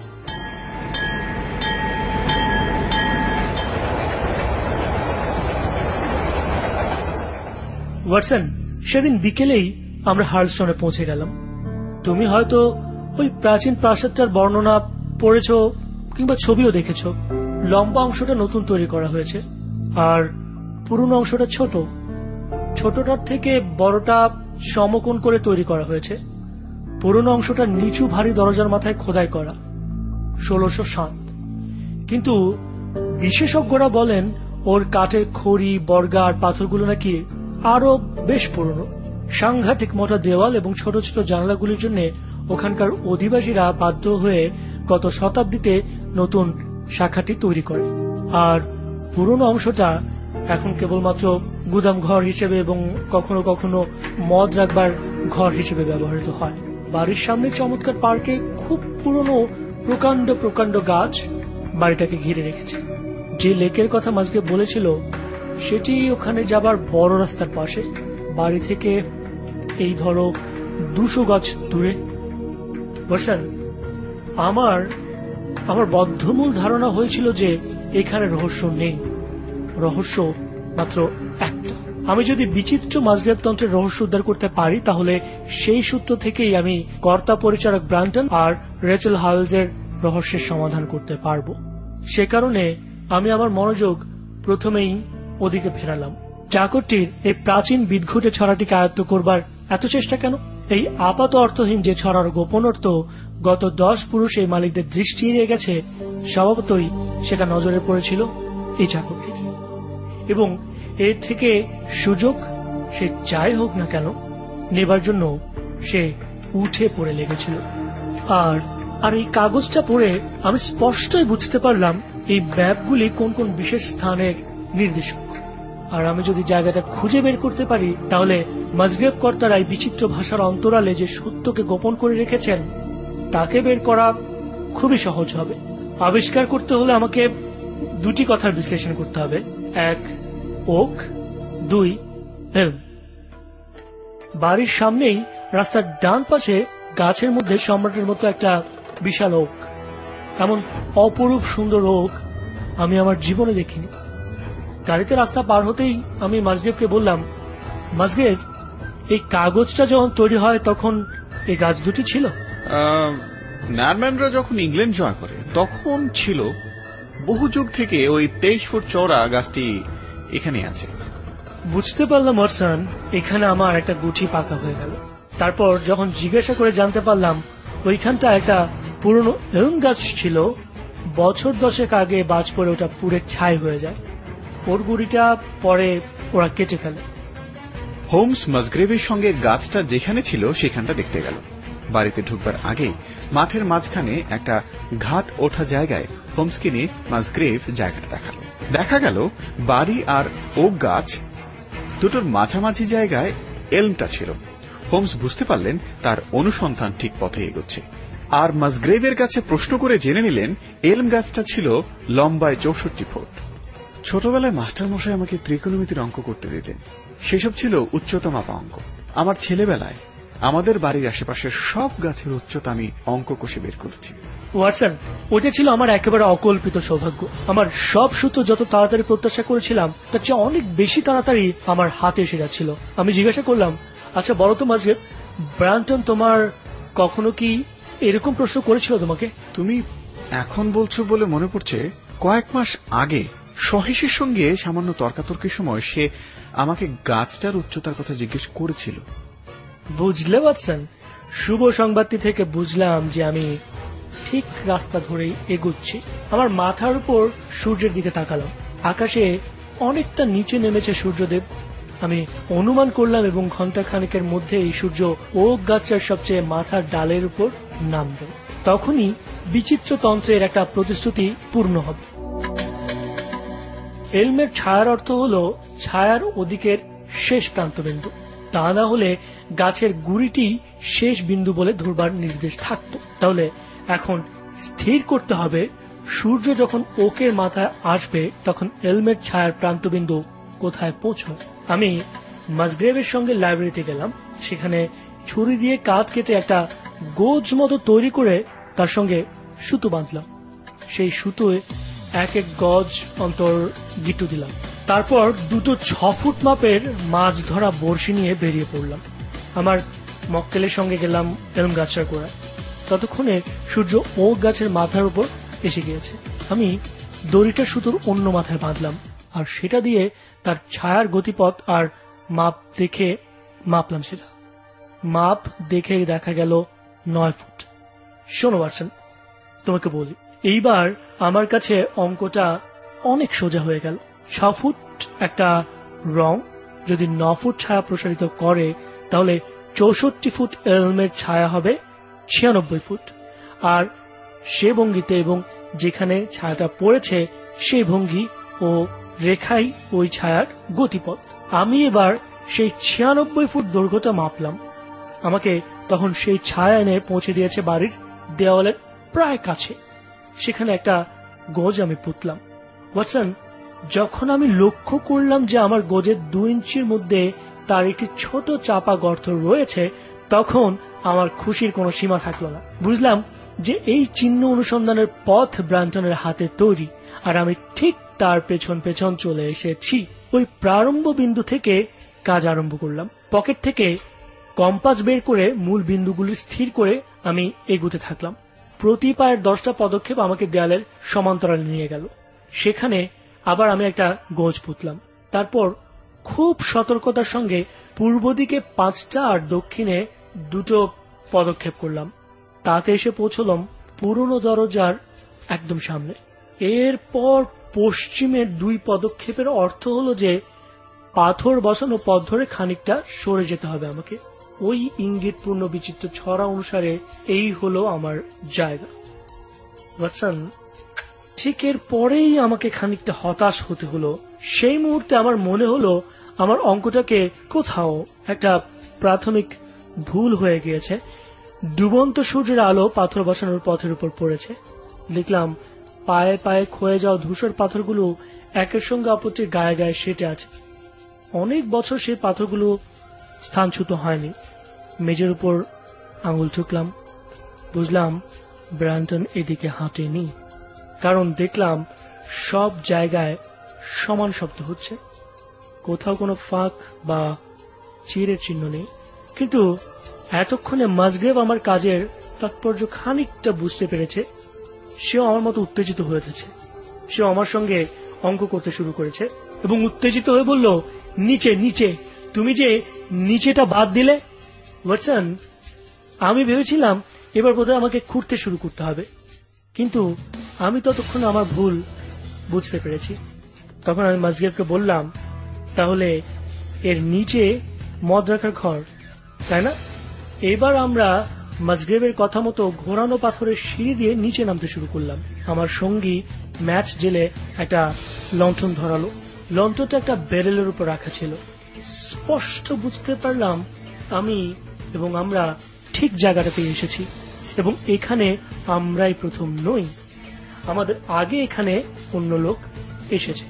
ওয়াটসন, সেদিন বিকেলেই আমরা হার্লস্টোনে পৌঁছে গেলাম। তুমি হয়তো ওই প্রাচীন প্রাসাদটার বর্ণনা পড়েছ কিংবা ছবিও দেখেছ। লম্বা অংশটা নতুন তৈরি করা হয়েছে, আর পুরনো অংশটা ছোট। ছোটটার থেকে বড়টা সমকোণ করে তৈরি করা হয়েছে। পুরনো অংশটা নিচু ভারী দরজার মাথায় খোদাই করা, ষোলশো সাত। কিন্তু বিশেষজ্ঞরা বলেন ওর কাঠের খড়ি, বর্গা আর পাথরগুলো নাকি আরো বেশ পুরনো। সাংঘাতিক মোটা দেওয়াল এবং ছোট ছোট জানালাগুলির জন্য ওখানকার অধিবাসীরা বাধ্য হয়ে গত শতাব্দীতে নতুন শাখাটি তৈরি করে। আর পুরনো অংশটা এখন কেবলমাত্র গুদাম ঘর হিসেবে এবং কখনো কখনো মদ রাখবার ঘর হিসেবে ব্যবহৃত হয়। বাড়ির সামনে চমৎকার পার্কে খুব পুরনো প্রকাণ্ড প্রকাণ্ড গাছ বাড়িটাকে ঘিরে রেখেছে। যে লেকের কথা মাঝকে বলেছিল সেটি ওখানে যাবার বড় রাস্তার পাশে, বাড়ি থেকে এই ধরো দুশো গাছ দূরে। বর্ষান, আমার আমার বদ্ধমূল ধারণা হয়েছিল যে এখানে রহস্য নেই, রহস্য মাত্র একটা। আমি যদি বিচিত্র মাসগ্রেভ তন্ত্রের রহস্য উদ্ধার করতে পারি, তাহলে সেই সূত্র থেকেই আমি কর্তা পরিচারক ব্র্যান্টন আর রেচেল হাওয়েলসের রহস্যের সমাধান করতে পারব। সে কারণে আমি আমার মনোযোগ প্রথমেই ওদিকে ফেরালাম। চাকরটির এই প্রাচীন বিদঘুটে ছড়াটিকে আয়ত্ত করবার এত চেষ্টা কেন? এই আপাত অর্থহীন যে ছড়ার গোপন অর্থ গত দশ পুরুষ এই মালিকদের দৃষ্টি এড়িয়ে গেছে, স্বভাবতই সেটা নজরে পড়েছিল এই চাকরটির, এবং এর থেকে সুযোগ সে যাই হোক না কেন নেবার জন্য সে উঠে পড়ে লেগেছিল। আর আর এই কাগজটা পড়ে আমি স্পষ্টই বুঝতে পারলাম এই ম্যাপগুলি কোন কোন বিশেষ স্থানের নির্দেশক। আর আমি যদি জায়গাটা খুঁজে বের করতে পারি, তাহলে মাসগ্রেভ কর্তারা এই বিচিত্র ভাষার অন্তরালে যে সত্যকে গোপন করে রেখেছেন তাকে বের করা খুবই সহজ হবে। আবিষ্কার করতে হলে আমাকে দুটি কথার বিশ্লেষণ করতে হবে, এক ওক, দুই এলম। বাড়ির সামনেই রাস্তার ডান পাশে গাছের মধ্যে সম্রাটের মতো একটা বিশাল ওক। এমন অপরূপ সুন্দর ওক আমি আমার জীবনে দেখিনি। গাড়িতে রাস্তা পার হতেই আমি মাসগ্রেভকে বললাম, মাসগ্রেভ, এই কাগজটা যখন তৈরি হয় তখন এই গাছ দুটি ছিল? নরম্যানরা যখন ইংল্যান্ড জয় করে তখন ছিল। বহু যুগ থেকে ওই তেইশ ফুট চওড়া গাছটি এখানে আছে। বুঝতে পারলাম ওয়াটসন, এখানে আমার একটা গুটি পাকা হয়ে গেল। তারপর যখন জিজ্ঞাসা করে জানতে পারলাম ওইখানটা একটা পুরনো এলম গাছ ছিল, বছর দশেক আগে বাজ পড়ে ওটা পুড়ে ছাই হয়ে যায়। ওর গুড়িটা পরে ওরা কেটে ফেলে। হোমস মাসগ্রেভের সঙ্গে গাছটা যেখানে ছিল সেখানটা দেখতে গেল। বাড়িতে ঢুকবার আগে মাঠের মাঝখানে একটা ঘাট ওঠা জায়গায় হোমসকে নিয়ে মাসগ্রেভ জায়গাটা দেখালো। দেখা গেল বাড়ি আর ওক গাছ দুটোর মাঝামাঝি জায়গায় এলমটা ছিল। হোমস বুঝতে পারলেন তার অনুসন্ধান ঠিক পথে এগোচ্ছে। আর মাসগ্রেভের কাছে প্রশ্ন করে জেনে নিলেন এলম গাছটা ছিল লম্বায় চৌষট্টি ফুট। ছোটবেলায় মাস্টার মশাই আমাকে ত্রিকোণমিতির অঙ্ক করতে দিতেন। সেসব ছিল উচ্চতা মাপা অঙ্ক। আমার ছেলেবেলায় আমাদের বাড়ির আশেপাশের সব গাছের উচ্চতা আমি অঙ্ক কষে বের করেছি। ওয়াটসন, ওটা ছিল আমার একেবারে অকল্পিত সৌভাগ্য। আমার সব সূত্র যত তাড়াতাড়ি প্রত্যাশা করেছিলাম তার চেয়ে অনেক বেশি তাড়াতাড়ি আমার হাতে এসে যাচ্ছিল। আমি জিজ্ঞাসা করলাম, আচ্ছা বলো তো মাসগ্রেভ, ব্রান্টন তোমার কখনো কি এরকম প্রশ্ন করেছিল তোমাকে? তুমি এখন বলছো বলে মনে পড়ছে, কয়েক মাস আগে সহিসের সঙ্গে সামান্য তর্কাতর্কির সময় সে আমাকে গাছটার উচ্চতার কথা জিজ্ঞেস করেছিল। বুঝলে ওয়াটসন, শুভ সংবাদটি থেকে বুঝলাম যে আমি ঠিক রাস্তা ধরেই এগুচ্ছি। আমার মাথার উপর সূর্যের দিকে তাকালাম। আকাশে অনেকটা নিচে নেমেছে সূর্যদেব। আমি অনুমান করলাম এবং ঘন্টা খানেকের মধ্যে এই সূর্য ওক গাছটার সবচেয়ে মাথার ডালের উপর নামবে। তখনই বিচিত্র তন্ত্রের একটা প্রতিশ্রুতি পূর্ণ হবে। এলমের ছায়ার অর্থ হল ছায়ার ওদিকের শেষ প্রান্তবিন্দু। তা না হলে গাছের গুড়িটি শেষ বিন্দু বলে ধরবার নির্দেশ থাকত। তাহলে এখন স্থির করতে হবে সূর্য যখন ওকের মাথায় আসবে তখন এলমের ছায়ার প্রান্তবিন্দু কোথায় পৌঁছবে। আমি মাসগ্রেভের সঙ্গে লাইব্রেরিতে গেলাম। সেখানে ছুরি দিয়ে কাঠ কেটে একটা গোজ মতো তৈরি করে তার সঙ্গে সুতো বাঁধলাম। সেই সুতোয় এক এক গজ অন্তর গিট্টু দিলাম। তারপর দুটো ছ ফুট মাপের মাছ ধরা বড়শি নিয়ে বেরিয়ে পড়লাম। আমার মক্কেলের সঙ্গে গেলাম এলম গাছটার গোড়ায়। ততক্ষণে সূর্য ওক গাছের মাথার উপর এসে গিয়েছে। আমি দড়িটা সুতোর অন্য মাথায় বাঁধলাম আর সেটা দিয়ে তার ছায়ার গতিপথ আর মাপ দেখে মাপলাম। সেটা মাপ দেখে দেখা গেল নয় ফুট। শোনো ওয়াটসন, তোমাকে বলি, এইবার আমার কাছে অঙ্কটা অনেক সোজা হয়ে গেল। ছ ফুট একটা রং যদি ন ফুট ছায়া প্রসারিত করে তাহলে চৌষট্টি ফুট এলমের ছায়া হবে ছিয়ানব্বই ফুট। আর সে ভঙ্গিতে এবং যেখানে ছায়াটা পড়েছে সেই ভঙ্গি ও রেখাই ওই ছায়ার গতিপথ। আমি এবার সেই ছিয়ানব্বই ফুট দৈর্ঘ্যটা মাপলাম। আমাকে তখন সেই ছায়া এনে পৌঁছে দিয়েছে বাড়ির দেওয়ালের প্রায় কাছে। সেখানে একটা গোজ আমি পুঁতলাম। ওয়াটসন, যখন আমি লক্ষ্য করলাম যে আমার গোজের দু ইঞ্চির মধ্যে তার একটি ছোট চাপা গর্ত রয়েছে, তখন আমার খুশির কোনো সীমা থাকলো না। বুঝলাম যে এই চিহ্ন অনুসন্ধানের পথ ব্রান্টনের হাতে তৈরি, আর আমি ঠিক তার পেছন পেছন চলে এসেছি। ওই প্রারম্ভ বিন্দু থেকে কাজ আরম্ভ করলাম। পকেট থেকে কম্পাস বের করে মূল বিন্দুগুলি স্থির করে আমি এগুতে থাকলাম। প্রতি পায়ের দশটা পদক্ষেপ আমাকে দেয়ালের সমান্তরালে নিয়ে গেল। সেখানে আবার আমি একটা গোজ পুঁতলাম। তারপর খুব সতর্কতার সঙ্গে পূর্ব দিকে পাঁচটা আর দক্ষিণে দুটো পদক্ষেপ করলাম, তাতে এসে পৌঁছলাম পুরনো দরজার একদম সামনে। এরপর পশ্চিমের দুই পদক্ষেপের অর্থ হলো যে পাথর বসানো পথ ধরে খানিকটা সরে যেতে হবে আমাকে। ওই ইঙ্গিতপূর্ণ বিচিত্র ছড়া অনুসারে এই হলো আমার জায়গা। ওয়াটসন, ঠিক এর পরেই আমাকে খানিকটা হতাশ হতে হলো। সেই মুহূর্তে আমার মনে হলো আমার অঙ্কটাকে কোথাও একটা প্রাথমিক ভুল হয়ে গিয়েছে। ডুবন্ত সূর্যের আলো পাথর বসানোর পথের উপর পড়েছে। দেখলাম পায়ে পায়ে ক্ষয়ে যাওয়া ধূসর পাথরগুলো একের সঙ্গে অপরটির গায়ে গায়ে সেটে আছে। অনেক বছর সেই পাথরগুলো স্থানচ্যুত হয়নি। মেজের উপর আঙুল ঠুকলাম, বুঝলাম ব্র্যান্টন এদিকে হাঁটেনি। কারণ দেখলাম সব জায়গায় সমান শব্দ হচ্ছে, কোথাও কোনো ফাঁক বা চিরের চিহ্ন নেই। কিন্তু এতক্ষণে মাসগ্রেভ আমার কাজের তাৎপর্য খানিকটা বুঝতে পেরেছে। সেও আমার মতো উত্তেজিত হয়েছে। সেও আমার সঙ্গে অঙ্ক করতে শুরু করেছে এবং উত্তেজিত হয়ে বলল, নিচে নিচে, তুমি যে নিচেটা বাদ দিলে। ওয়াটসন, আমি ভেবেছিলাম এবার বোধহয় আমাকে খুঁড়তে শুরু করতে হবে, কিন্তু আমি ততক্ষণ আমার ভুল বুঝতে পেরেছি। তখন আমি মাসগ্রেভকে বললাম, তাহলে এর নিচে মদ রাখার ঘর, তাই না? এবার আমরা মাসগ্রেভের কথা মতো ঘোরানো পাথরের সিঁড়ি দিয়ে নিচে নামতে শুরু করলাম। আমার সঙ্গী ম্যাচ জেলে একটা লণ্ঠন ধরালো। লণ্ঠনটা একটা ব্যারেলের উপর রাখা ছিল। স্পষ্ট বুঝতে পারলাম আমি এবং আমরা ঠিক জায়গাটাতে এসেছি, এবং এখানে আমরাই প্রথম নই। আমাদের আগে এখানে অন্য লোক এসেছে।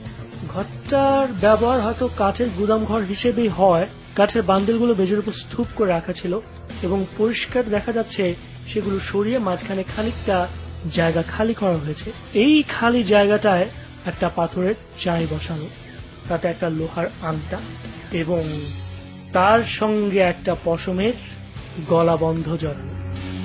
ঘরটার ব্যবহার হয়তো কাঠের গুদাম ঘর হিসেবেই হয়। কাঠের বান্ডেলগুলো মেঝের উপর স্তূপ করে রাখা ছিল এবং পরিষ্কার দেখা যাচ্ছে সেগুলো সরিয়ে মাঝখানে খানিকটা জায়গা খালি করা হয়েছে। এই খালি জায়গাটায় একটা পাথরের চাই বসানো, তাতে একটা লোহার আংটা এবং তার সঙ্গে একটা পশমের গলা বন্ধ জড়ানো।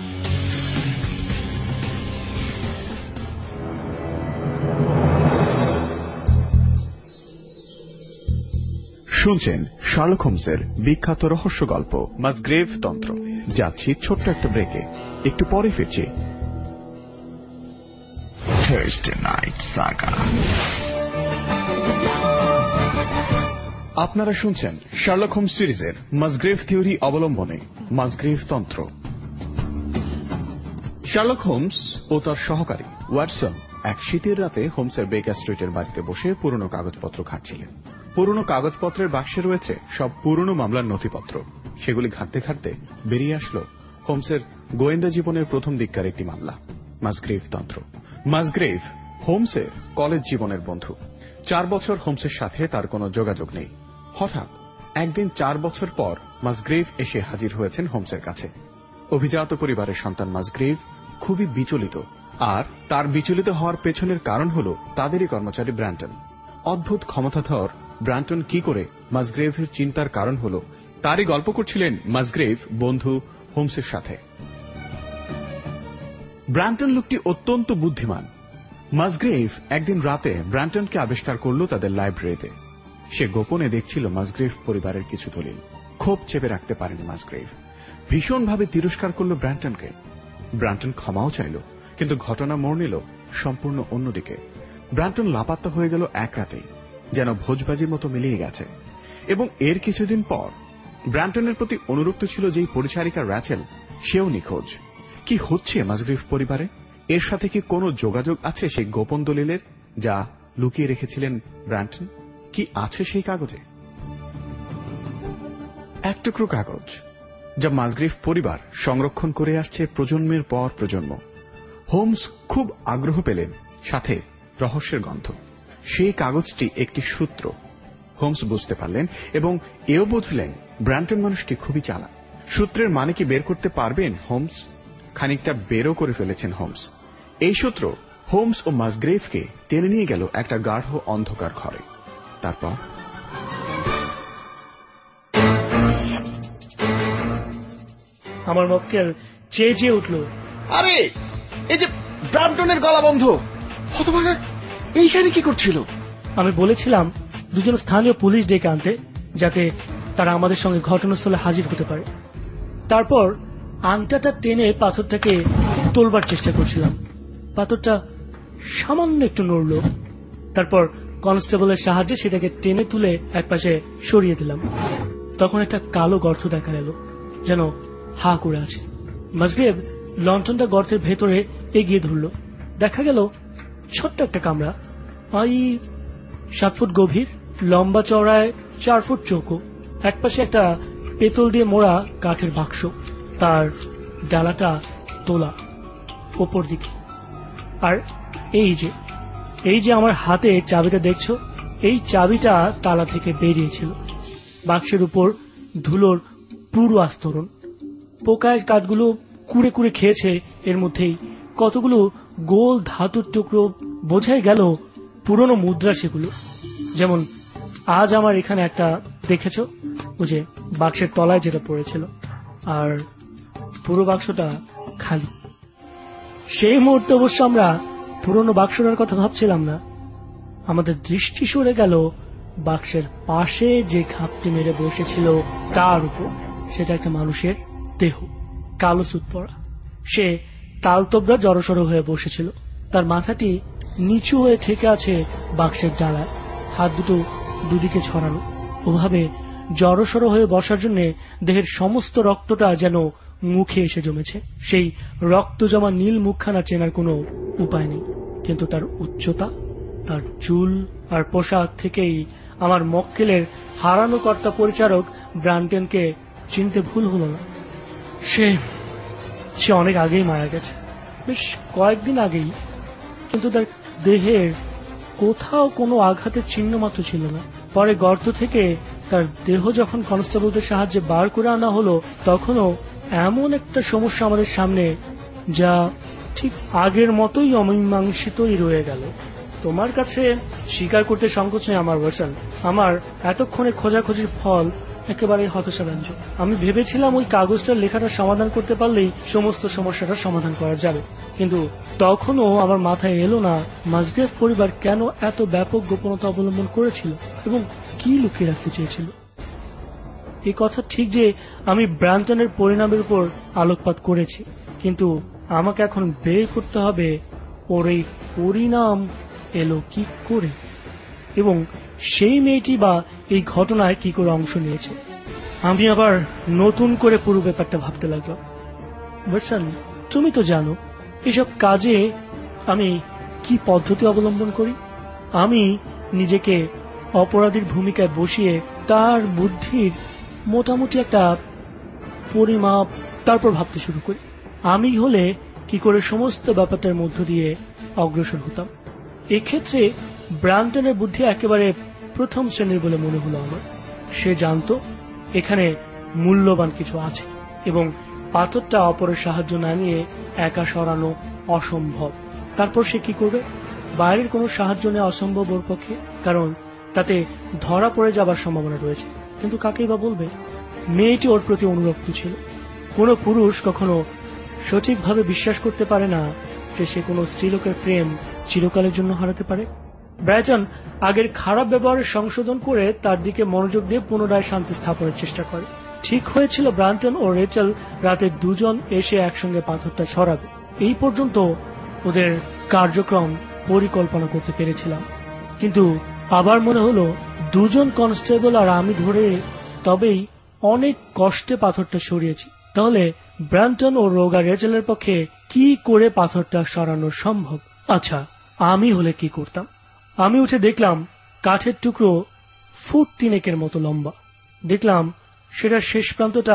শুনছেন শার্লক হোমসের বিখ্যাত রহস্য গল্প মাসগ্রেভ তন্ত্র। যাচ্ছি ছোট্ট একটা ব্রেকে, একটু পরে ফিরছি। Thursday Night Saga. আপনারা শুনছেন শার্লক হোমস সিরিজের মাসগ্রেভ থিওরি অবলম্বনে মাসগ্রেভ তন্ত্র। শার্লক হোমস ও তার সহকারী ওয়াটসন এক শীতের রাতে হোমসের বেকার স্ট্রিটের বাড়িতে বসে পুরনো কাগজপত্র ঘাঁটছিলেন। পুরনো কাগজপত্রের বাক্সে রয়েছে সব পুরনো মামলার নথিপত্র। সেগুলি ঘাঁটতে ঘাঁটতে বেরিয়ে আসলো হোমসের গোয়েন্দা জীবনের প্রথম দিককার একটি মামলা, মাসগ্রেভ তন্ত্র। মাসগ্রেভ হোমসের কলেজ জীবনের বন্ধু। চার বছর হোমসের সাথে তার কোনো যোগাযোগ নেই। হঠাৎ একদিন চার বছর পর মাসগ্রেভ এসে হাজির হয়েছেন হোমসের কাছে। অভিজাত পরিবারের সন্তান মাসগ্রেভ খুবই বিচলিত, আর তার বিচলিত হওয়ার পেছনের কারণ হল তাদেরই কর্মচারী ব্র্যান্টন। অদ্ভুত ক্ষমতাধর ব্র্যান্টন কি করে মাসগ্রেভের চিন্তার কারণ হল, তারই গল্প করছিলেন মাসগ্রেভ বন্ধু হোমসের সাথে। ব্র্যান্টন লোকটি অত্যন্ত বুদ্ধিমান। মাসগ্রেভ একদিন রাতে ব্র্যান্টনকে আবিষ্কার করল তাদের লাইব্রেরিতে। সে গোপনে দেখছিল মাসগ্রেভ পরিবারের কিছু দলিল। ক্ষোভ চেপে রাখতে পারেনি মাসগ্রেভ, ভীষণভাবে তিরস্কার করল ব্র্যান্টনকে। ব্র্যান্টন ক্ষমাও চাইল, কিন্তু ঘটনা মোড় নিল সম্পূর্ণ অন্যদিকে। ব্র্যান্টন লাপাত্তা হয়ে গেল এক রাতেই, যেন ভোজবাজির মতো মিলিয়ে গেছে। এবং এর কিছুদিন পর ব্র্যান্টনের প্রতি অনুরক্ত ছিল যেই পরিচারিকা র্যাচেল, সেও নিখোঁজ। কি হচ্ছে মাসগ্রেভ পরিবারে? এর সাথে কি কোনো যোগাযোগ আছে সেই গোপন দলিলের, যা লুকিয়ে রেখেছিলেন ব্র্যান্টন? কি আছে সেই কাগজে? এক টুকরো কাগজ যা মাসগ্রেভ পরিবার সংরক্ষণ করে আসছে প্রজন্মের পর প্রজন্ম। হোমস খুব আগ্রহ পেলেন, সাথে রহস্যের গন্ধ। সেই কাগজটি একটি সূত্র, হোমস বুঝতে পারলেন, এবং এও বুঝলেন ব্র্যান্টন মানুষটি খুবই চালাক। সূত্রের মানে কি বের করতে পারবেন হোমস? খানিকটা বেরও করে ফেলেছেন হোমস। এই সূত্র হোমস ও মাসগ্রেভকে টেনে নিয়ে গেল একটা গাঢ় অন্ধকার ঘরে। তারপর আমার মক্কেল চেয়ে চেয়ে উঠল, আরে এই যে ব্র্যান্টনের গলা বন্ধ, হতভাগা এইখানে কি করছিল? আমি বলেছিলাম দুজন স্থানীয় পুলিশ ডেকে আনতে, যাতে তারা আমাদের সঙ্গে ঘটনাস্থলে হাজির হতে পারে। তারপর আংটাটা টেনে পাথরটাকে তোলবার চেষ্টা করছিলাম। পাথরটা সামান্য একটু নড়ল। তারপর কনস্টেবলের সাহায্যে সেটাকে টেনে তুলে একপাশে সরিয়ে দিলাম। তখন একটা কালো গর্ত দেখা গেল, যেন হা করে আছে। মাসগ্রেভ লন্ঠনটা গর্তের ভেতরে এগিয়ে ধরল। দেখা গেল ছোট্ট একটা কামরা, এই সাত ফুট গভীর, লম্বা চওড়ায় চার ফুট চৌকো, একপাশে একটা পেতল দিয়ে মোড়া কাঠের বাক্স, তার ডালাটা তোলা ওপর দিকে। আর এই যে এই যে আমার হাতে চাবিটা দেখছো, এই চাবিটা তালা থেকে বেরিয়েছিল। বাক্সের উপর ধুলোর পুরো আস্তরণ, পোকায় কাঠগুলো কুড়ে কুড়ে খেয়েছে। এর মধ্যেই কতগুলো গোল ধাতুর টুকরো, বোঝাই গেল পুরনো মুদ্রা সেগুলো। যেমন আজ আমার এখানে একটা দেখেছ, ও যে বাক্সের তলায় যেটা পড়েছিল, আর পুরো বাক্সটা খালি। সেই মুহূর্তে অবশ্য আমরা পুরনো বাক্সটার কথা ভাবছিলাম না। আমাদের দৃষ্টি সরে গেল বাক্সের পাশে যে ঘাপটি মেরে বসেছিল তার উপর। সেটা একটা মানুষের দেহ, কালো সুট পরা। সে তালতবরা জড়সড় হয়ে বসেছিল। তার মাথাটি নিচু হয়ে ঠেকে আছে বাক্সের ডালায়, হাত দুটো দুদিকে ছড়ানো। ওভাবে জড়সড় হয়ে বসার জন্য দেহের সমস্ত রক্তটা যেন মুখে এসে জমেছে। সেই রক্ত জমা নীল মুখখানা চেনার কোনো উপায় নেই, কিন্তু তার উচ্চতা, তার চুল আর পোশাক থেকেই আমার মক্কেলের হারানো কর্তা পরিচারক ব্রান্টেনকে চিনতে ভুল হল না। সে সে অনেক আগেই মারা গেছে, বেশ কয়েকদিন আগেই, কিন্তু তার দেহের কোথাও কোনো আঘাতের চিহ্ন মাত্র ছিল না। পরে গর্ত থেকে তার দেহ যখন কনস্টেবলদের সাহায্যে বার করে আনা হলো, তখনও এমন একটা সমস্যা আমাদের সামনে, যা ঠিক আগের মতোই অমীমাংসিতই রয়ে গেল। তোমার কাছে স্বীকার করতে সংকোচ নেই আমার ওয়াটসন, আমার এতক্ষণে খোঁজাখুঁজির ফল একেবারে হতাশাব্যঞ্জক। আমি ভেবেছিলাম ওই কাগজটার লেখাটা সমাধান করতে পারলেই সমস্ত সমস্যাটা সমাধান করা যাবে, কিন্তু তখনও আমার মাথায় এলো না মাসগ্রেভ পরিবার কেন এত ব্যাপক গোপনতা অবলম্বন করেছিল এবং কি লুকিয়ে রাখতে চেয়েছিল। এই কথা ঠিক যে আমি ব্রান্টনের পরিণামের উপর আলোকপাত করেছি, কিন্তু আমাকে এখন বের করতে হবে ওর এই পরিণাম এলো কি করে, এবং সেই মেয়েটি বা এই ঘটনায় কি করে অংশ নিয়েছে। আমি আবার নতুন করে পুরো ব্যাপারটা ভাবতে লাগলাম। ওয়াটসন, তুমি তো জানো এসব কাজে আমি কি পদ্ধতি অবলম্বন করি। আমি নিজেকে অপরাধীর ভূমিকায় বসিয়ে তার বুদ্ধির মোটামুটি একটা পরিমাপ, তারপর ভাবতে শুরু করি আমি হলে কি করে সমস্ত ব্যাপারটার মধ্য দিয়ে অগ্রসর হতাম। এক্ষেত্রে ব্রান্টনের বুদ্ধি একেবারে প্রথম শ্রেণীর বলে মনে হলো আমার। সে জানত এখানে মূল্যবান কিছু আছে এবং পাথরটা অপরের সাহায্য না নিয়ে একা সরানো অসম্ভব। তারপর সে কি করবে? বাইরের কোনো সাহায্য নেওয়া অসম্ভব ওর পক্ষে, কারণ তাতে ধরা পড়ে যাবার সম্ভাবনা রয়েছে। কিন্তু কাকেই বা বলবে? মেয়েটি ওর প্রতি অনুরক্ত ছিল। কোনো পুরুষ কখনো সঠিকভাবে বিশ্বাস করতে পারে না যে সে কোনো স্ত্রীলোকের প্রেম চিরকালের জন্য হারাতে পারে। ব্রাইটন আগের খারাপ ব্যবহারের সংশোধন করে তার দিকে মনোযোগ দিয়ে পুনরায় শান্তি স্থাপনের চেষ্টা করে। ঠিক হয়েছিল ব্রান্টন ও রেচেল রাতে দুজন এসে একসঙ্গে পাথরটা ছড়াবে। এই পর্যন্ত ওদের কার্যক্রম পরিকল্পনা করতে পেরেছিলাম, কিন্তু আবার মনে হলো দুজন কনস্টেবল আর আমি ধরে তবেই অনেক কষ্টে পাথরটা সরিয়েছি। তাহলে ব্রান্টন ও রোগা রেচেলের পক্ষে কি করে পাথরটা সরানো সম্ভব? আচ্ছা, আমি হলে কি করতাম? আমি উঠে দেখলাম কাঠের টুকরো ফুট তিনেকের মতো লম্বা। দেখলাম সেটার শেষ প্রান্তটা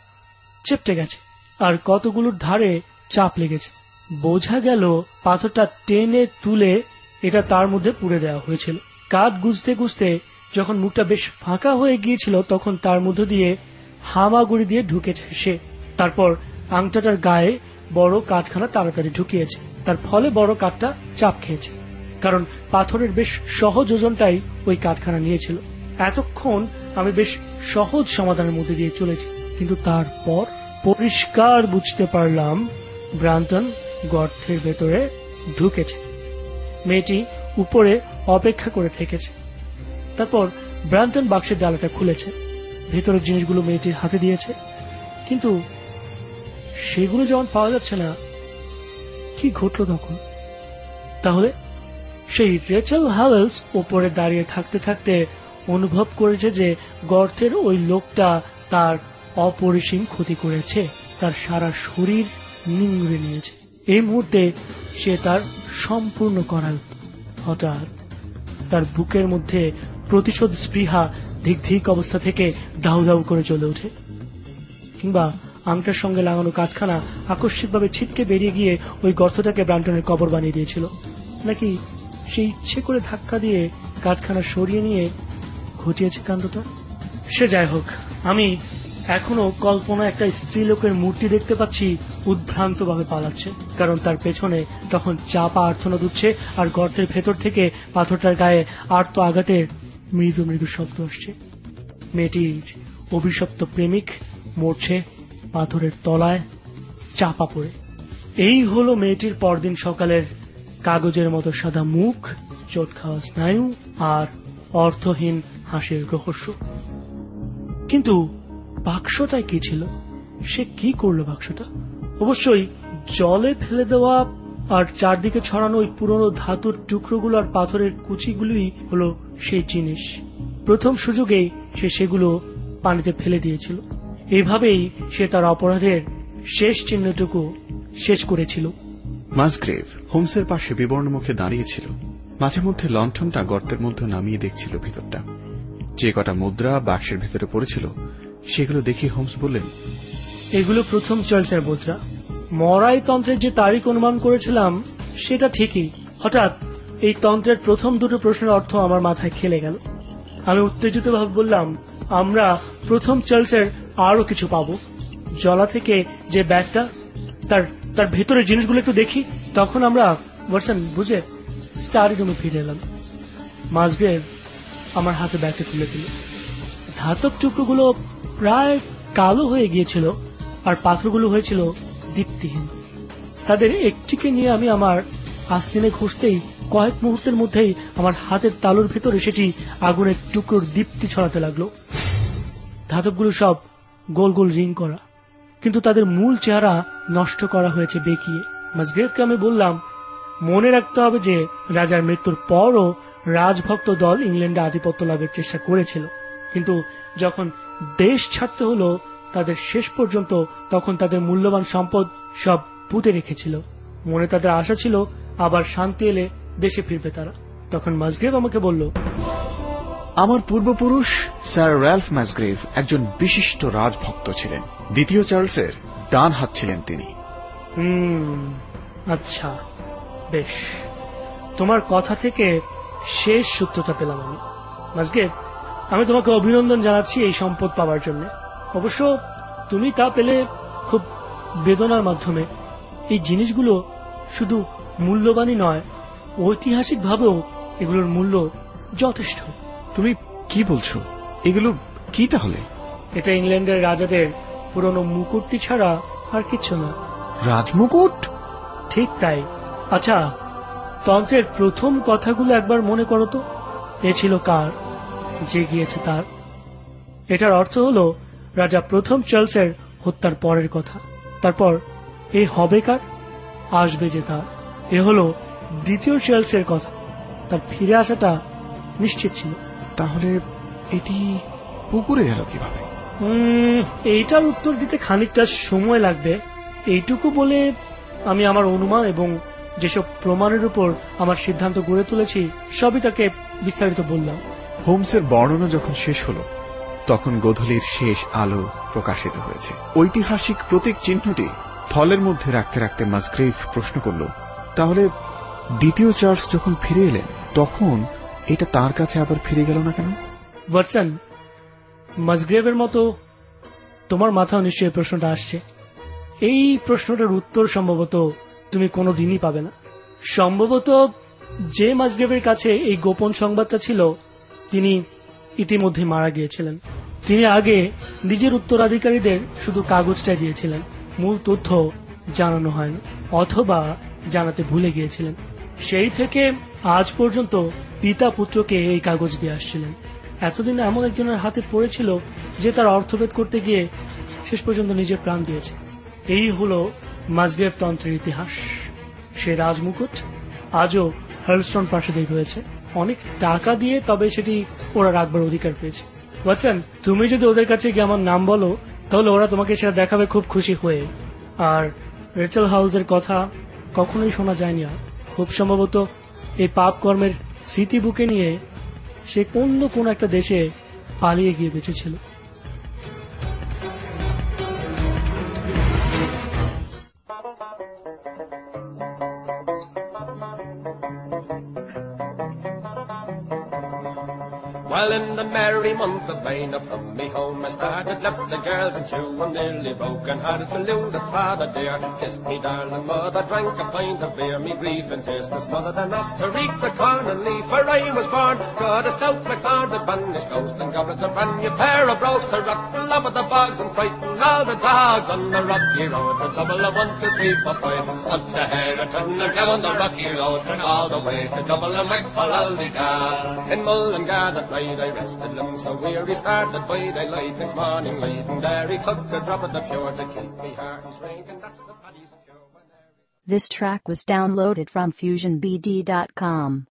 চেপটে গেছে আর কতগুলোর ধারে চাপ লেগেছে। বোঝা গেল পাথরটা টেনে তুলে এটা তার মধ্যে পুড়ে দেওয়া হয়েছিল। কাঠ গুজতে গুজতে যখন মুখটা বেশ ফাঁকা হয়ে গিয়েছিল, তখন তার মধ্য দিয়ে হামাগুড়ি দিয়ে ঢুকেছে সে। তারপর আংটাটার গায়ে বড় কাঠখানা তাড়াতাড়ি ঢুকিয়েছে। তার ফলে বড় কাঠটা চাপ খেয়েছে, কারণ পাথরের বেশ সহজ ওজনটাই ওই কাঠখানা নিয়েছিল। এতক্ষণ আমি বেশ সহজ সমাধানের মধ্যে দিয়ে চলেছি, কিন্তু তারপর পরিষ্কার বুঝতে পারলাম ব্রান্টন গর্তের ভেতরে ঢুকেছে। মেয়েটি উপরে অপেক্ষা করে থেকেছে। তারপর ব্রান্টন বাক্সের ডালাটা খুলেছে, ভেতরের জিনিসগুলো মেয়েটির হাতে দিয়েছে, কিন্তু সেগুলো যখন পাওয়া যাচ্ছে না, কি ঘটল তখন? তাহলে সেই রেচেল হাওয়েলস ওপরে দাঁড়িয়ে থাকতে থাকতে অনুভব করেছে যে গর্তের ওই লোকটা তার অপরিসীম ক্ষতি করেছে, তার সারা শরীর নিংড়ে নিয়েছে। এই মুহূর্তে সে তার সম্পূর্ণ করাল। হঠাৎ তার বুকের মধ্যে প্রতিশোধ স্পৃহা ধিক ধিক অবস্থা থেকে দাউ দাউ করে চলে ওঠে, কিংবা আংটার সঙ্গে লাগানো কাঠখানা আকস্মিকভাবে ছিটকে বেরিয়ে গিয়ে ওই গর্তটাকে ব্রান্টনের কবর বানিয়ে দিয়েছিল, নাকি সে ইচ্ছে করে ধাক্কা দিয়ে কাঠখানা সরিয়ে নিয়ে ঘটিয়েছে কাণ্ডটা। সে যাই হোক, আমি এখনো কল্পনা একটা স্ত্রীলোকের মূর্তি দেখতে পাচ্ছি উদ্ভ্রান্ত ভাবে পালাচ্ছে, কারণ তার পেছনে তখন চাপা আর্তনাদ উঠছে আর গর্তের ভেতর থেকে পাথরটার গায়ে আর্ত আঘাতের মৃদু মৃদু শব্দ আসছে। মেয়েটির অভিশপ্ত প্রেমিক মরছে পাথরের তলায় চাপা পড়ে। এই হলো মেয়েটির পরদিন সকালের কাগজের মতো সাদা মুখ, চোট খাওয়া স্নায়ু আর অর্থহীন হাসির রহস্য। কিন্তু বাক্সটায় কি ছিল? সে কি করলো বাক্সটা? অবশ্যই জলে ফেলে দেওয়া আর চারদিকে ছড়ানো ওই পুরনো ধাতুর টুকরোগুলো আর পাথরের কুচিগুলোই হলো সেই জিনিস। প্রথম সুযোগেই সে সেগুলো পানিতে ফেলে দিয়েছিল। এইভাবেই সে তার অপরাধের শেষ চিহ্নটুকু শেষ করেছিল। মাসগ্রেভ হোমসের পাশে বিবর্ণ মুখে দাঁড়িয়েছিল। মাঝে মধ্যে লণ্ঠনটা গর্তের মধ্যে নামিয়ে দেখছিল ভেতরটা। যে কটা মুদ্রা বাক্সের ভেতরে পড়েছিল সেগুলো দেখে হোমস বললেন, এগুলো প্রথম চার্লসের মুদ্রা। মরাই তন্ত্রের যে তারিখ অনুমান করেছিলাম সেটা ঠিকই। হঠাৎ এই তন্ত্রের প্রথম দুটো প্রশ্নের অর্থ আমার মাথায় খেলে গেল। আমি উত্তেজিত ভাবে বললাম, আমরা প্রথম চার্লসের আরো কিছু পাবো। জলা থেকে যে ব্যাগটা, তার তার ভেতরের জিনিসগুলো একটু দেখি। তখন আমরা ওয়াটসন বুঝে স্টাডি রুমে ফিরে এলাম। মাসগ্রেভ আমার হাতে ব্যাগটা তুলে দিল। ধাতব টুকরোগুলো প্রায় কালো হয়ে গিয়েছিল আর পাথরগুলো হয়েছিল দীপ্তিহীন। তাদের একটিকে নিয়ে আমি আমার আস্তিনে ঘষতেই কয়েক মুহূর্তের মধ্যেই আমার হাতের তালুর ভেতরে সেটি আগুনের টুকরোর দীপ্তি ছড়াতে লাগলো। ধাতবগুলো সব গোল গোল রিং করা, কিন্তু তাদের মূল চেহারা নষ্ট করা হয়েছে বেঁকিয়ে। মাসগ্রেভকে আমি বললাম, মনে রাখতে হবে যে রাজার মৃত্যুর পরও রাজভক্ত দল ইংল্যান্ডে আধিপত্য লাভের চেষ্টা করেছিল, কিন্তু যখন দেশ ছাড়তে হলো তাদের শেষ পর্যন্ত, তখন তাদের মূল্যবান সম্পদ সব পুঁতে রেখেছিল। মনে তাদের আশা ছিল আবার শান্তি এলে দেশে ফিরবে তারা। তখন মাসগ্রেভ আমাকে বলল, আমার পূর্বপুরুষ স্যার র্যালফ মাসগ্রেভ একজন বিশিষ্ট রাজভক্ত ছিলেন। দ্বিতীয় চার্লসের ডান হাত ছিলেন তিনি। হুম, আচ্ছা, বেশ। তোমার কথা থেকে শেষ সূত্রটা পেলাম আমি। মাসগ্রেভ, আমি তোমাকে অভিনন্দন জানাচ্ছি এই সম্পদ পাওয়ার জন্য। অবশ্য তুমি তা পেলে খুব বেদনার মাধ্যমে। এই জিনিসগুলো শুধু মূল্যবানই নয়, ঐতিহাসিক ভাবেও এগুলোর মূল্য যথেষ্ট। তুমি কি বলছো? এগুলো কি তাহলে? এটা ইংল্যান্ডের রাজাদের পুরনো মুকুটটি ছাড়া আর কিছু না। রাজমুকুট? ঠিক তাই। আচ্ছা, তন্ত্রের প্রথম কথাগুলো একবার মনে করো তো। এ ছিল কার? যে গিয়েছে তার। এটার অর্থ হলো রাজা প্রথম চার্লসের হত্যার পরের কথা। তারপর এ হবে কার? আসবে যে তার। এ হলো দ্বিতীয় চার্লসের কথা। তার ফিরে আসাটা নিশ্চিত ছিল। তাহলে এটি পুকুরে গেল কিভাবে? এইটার উত্তর দিতে খানিকটা সময় লাগবে। এইটুকু বলে আমি আমার অনুমান এবং যেসব প্রমাণের উপর আমার সিদ্ধান্ত গড়ে তুলেছি সবই তাকে বিস্তারিত বললাম। হোমসের বর্ণনা যখন শেষ হল তখন গোধূলির শেষ আলো প্রকাশিত হয়েছে। ঐতিহাসিক প্রতীক চিহ্নটি থলের মধ্যে রাখতে রাখতে মাসগ্রেভ প্রশ্ন করল, তাহলে দ্বিতীয় চার্লস যখন ফিরে এলেন তখন এটা তার কাছে আবার ফিরে গেল না কেন? ওয়াটসন, মাসগ্রেভের মতো তোমার মাথাও নিশ্চয়ই প্রশ্নটা আসছে। এই প্রশ্নটার উত্তর সম্ভবত তুমি কোনোদিনই পাবে না। সম্ভবত যে মাসগ্রেভের কাছে এই গোপন সংবাদটা ছিল তিনি ইতিমধ্যে মারা গিয়েছিলেন। তিনি আগে নিজের উত্তরাধিকারীদের শুধু কাগজটা দিয়েছিলেন, মূল তথ্য জানানো হয়নি, অথবা জানাতে ভুলে গিয়েছিলেন। সেই থেকে আজ পর্যন্ত পিতা পুত্রকে এই কাগজ দিয়ে আসছিলেন। এতদিন এমন একজনের হাতে পড়েছিল যে তার অর্থভেদ করতে গিয়ে শেষ পর্যন্ত নিজের প্রাণ দিয়েছে। এই হলো মাসগ্রেভ তন্ত্রের ইতিহাস। সে রাজমুকুট আজও হার্লস্টোন প্রাসাদে রয়েছে, অনেক টাকা দিয়ে, তবে সেটি ওরা রাখবার অধিকার পেয়েছে। ওয়াটসন, তুমি যদি ওদের কাছে গিয়ে আমার নাম বলো তাহলে ওরা তোমাকে সেটা দেখাবে খুব খুশি হয়ে। আর রেচেল হাউসের কথা কখনোই শোনা যায়নি, আর খুব সম্ভবত এই পাপ কর্মের স্মৃতি বুকে নিয়ে সে অন্য কোন একটা দেশে পালিয়ে গিয়ে বেঁচেছিল। Well, in the merry month of May, now from me home I started, left the girls and two, and nearly broke and had saluted father dear. Kissed me darling mother, drank a pint of beer, me grief and taste was smothered enough to reap the corn and leaf. For I was born, got a stout McSword, the banished ghost, and goblets a brand new pair of brogues to rock the love of the bogs and frighten all the dogs on the rocky road. A double of one, two, three, four, five, up to Herriton and down the rocky road, and all the ways to double and make for Aldiga. In Mullingar that night I rested them so weary, started by daylight next morning late, and there he took a drop of the pure to keep me heart and shrink, and that's the paddy's cure. This track was downloaded from fusion b d dot com.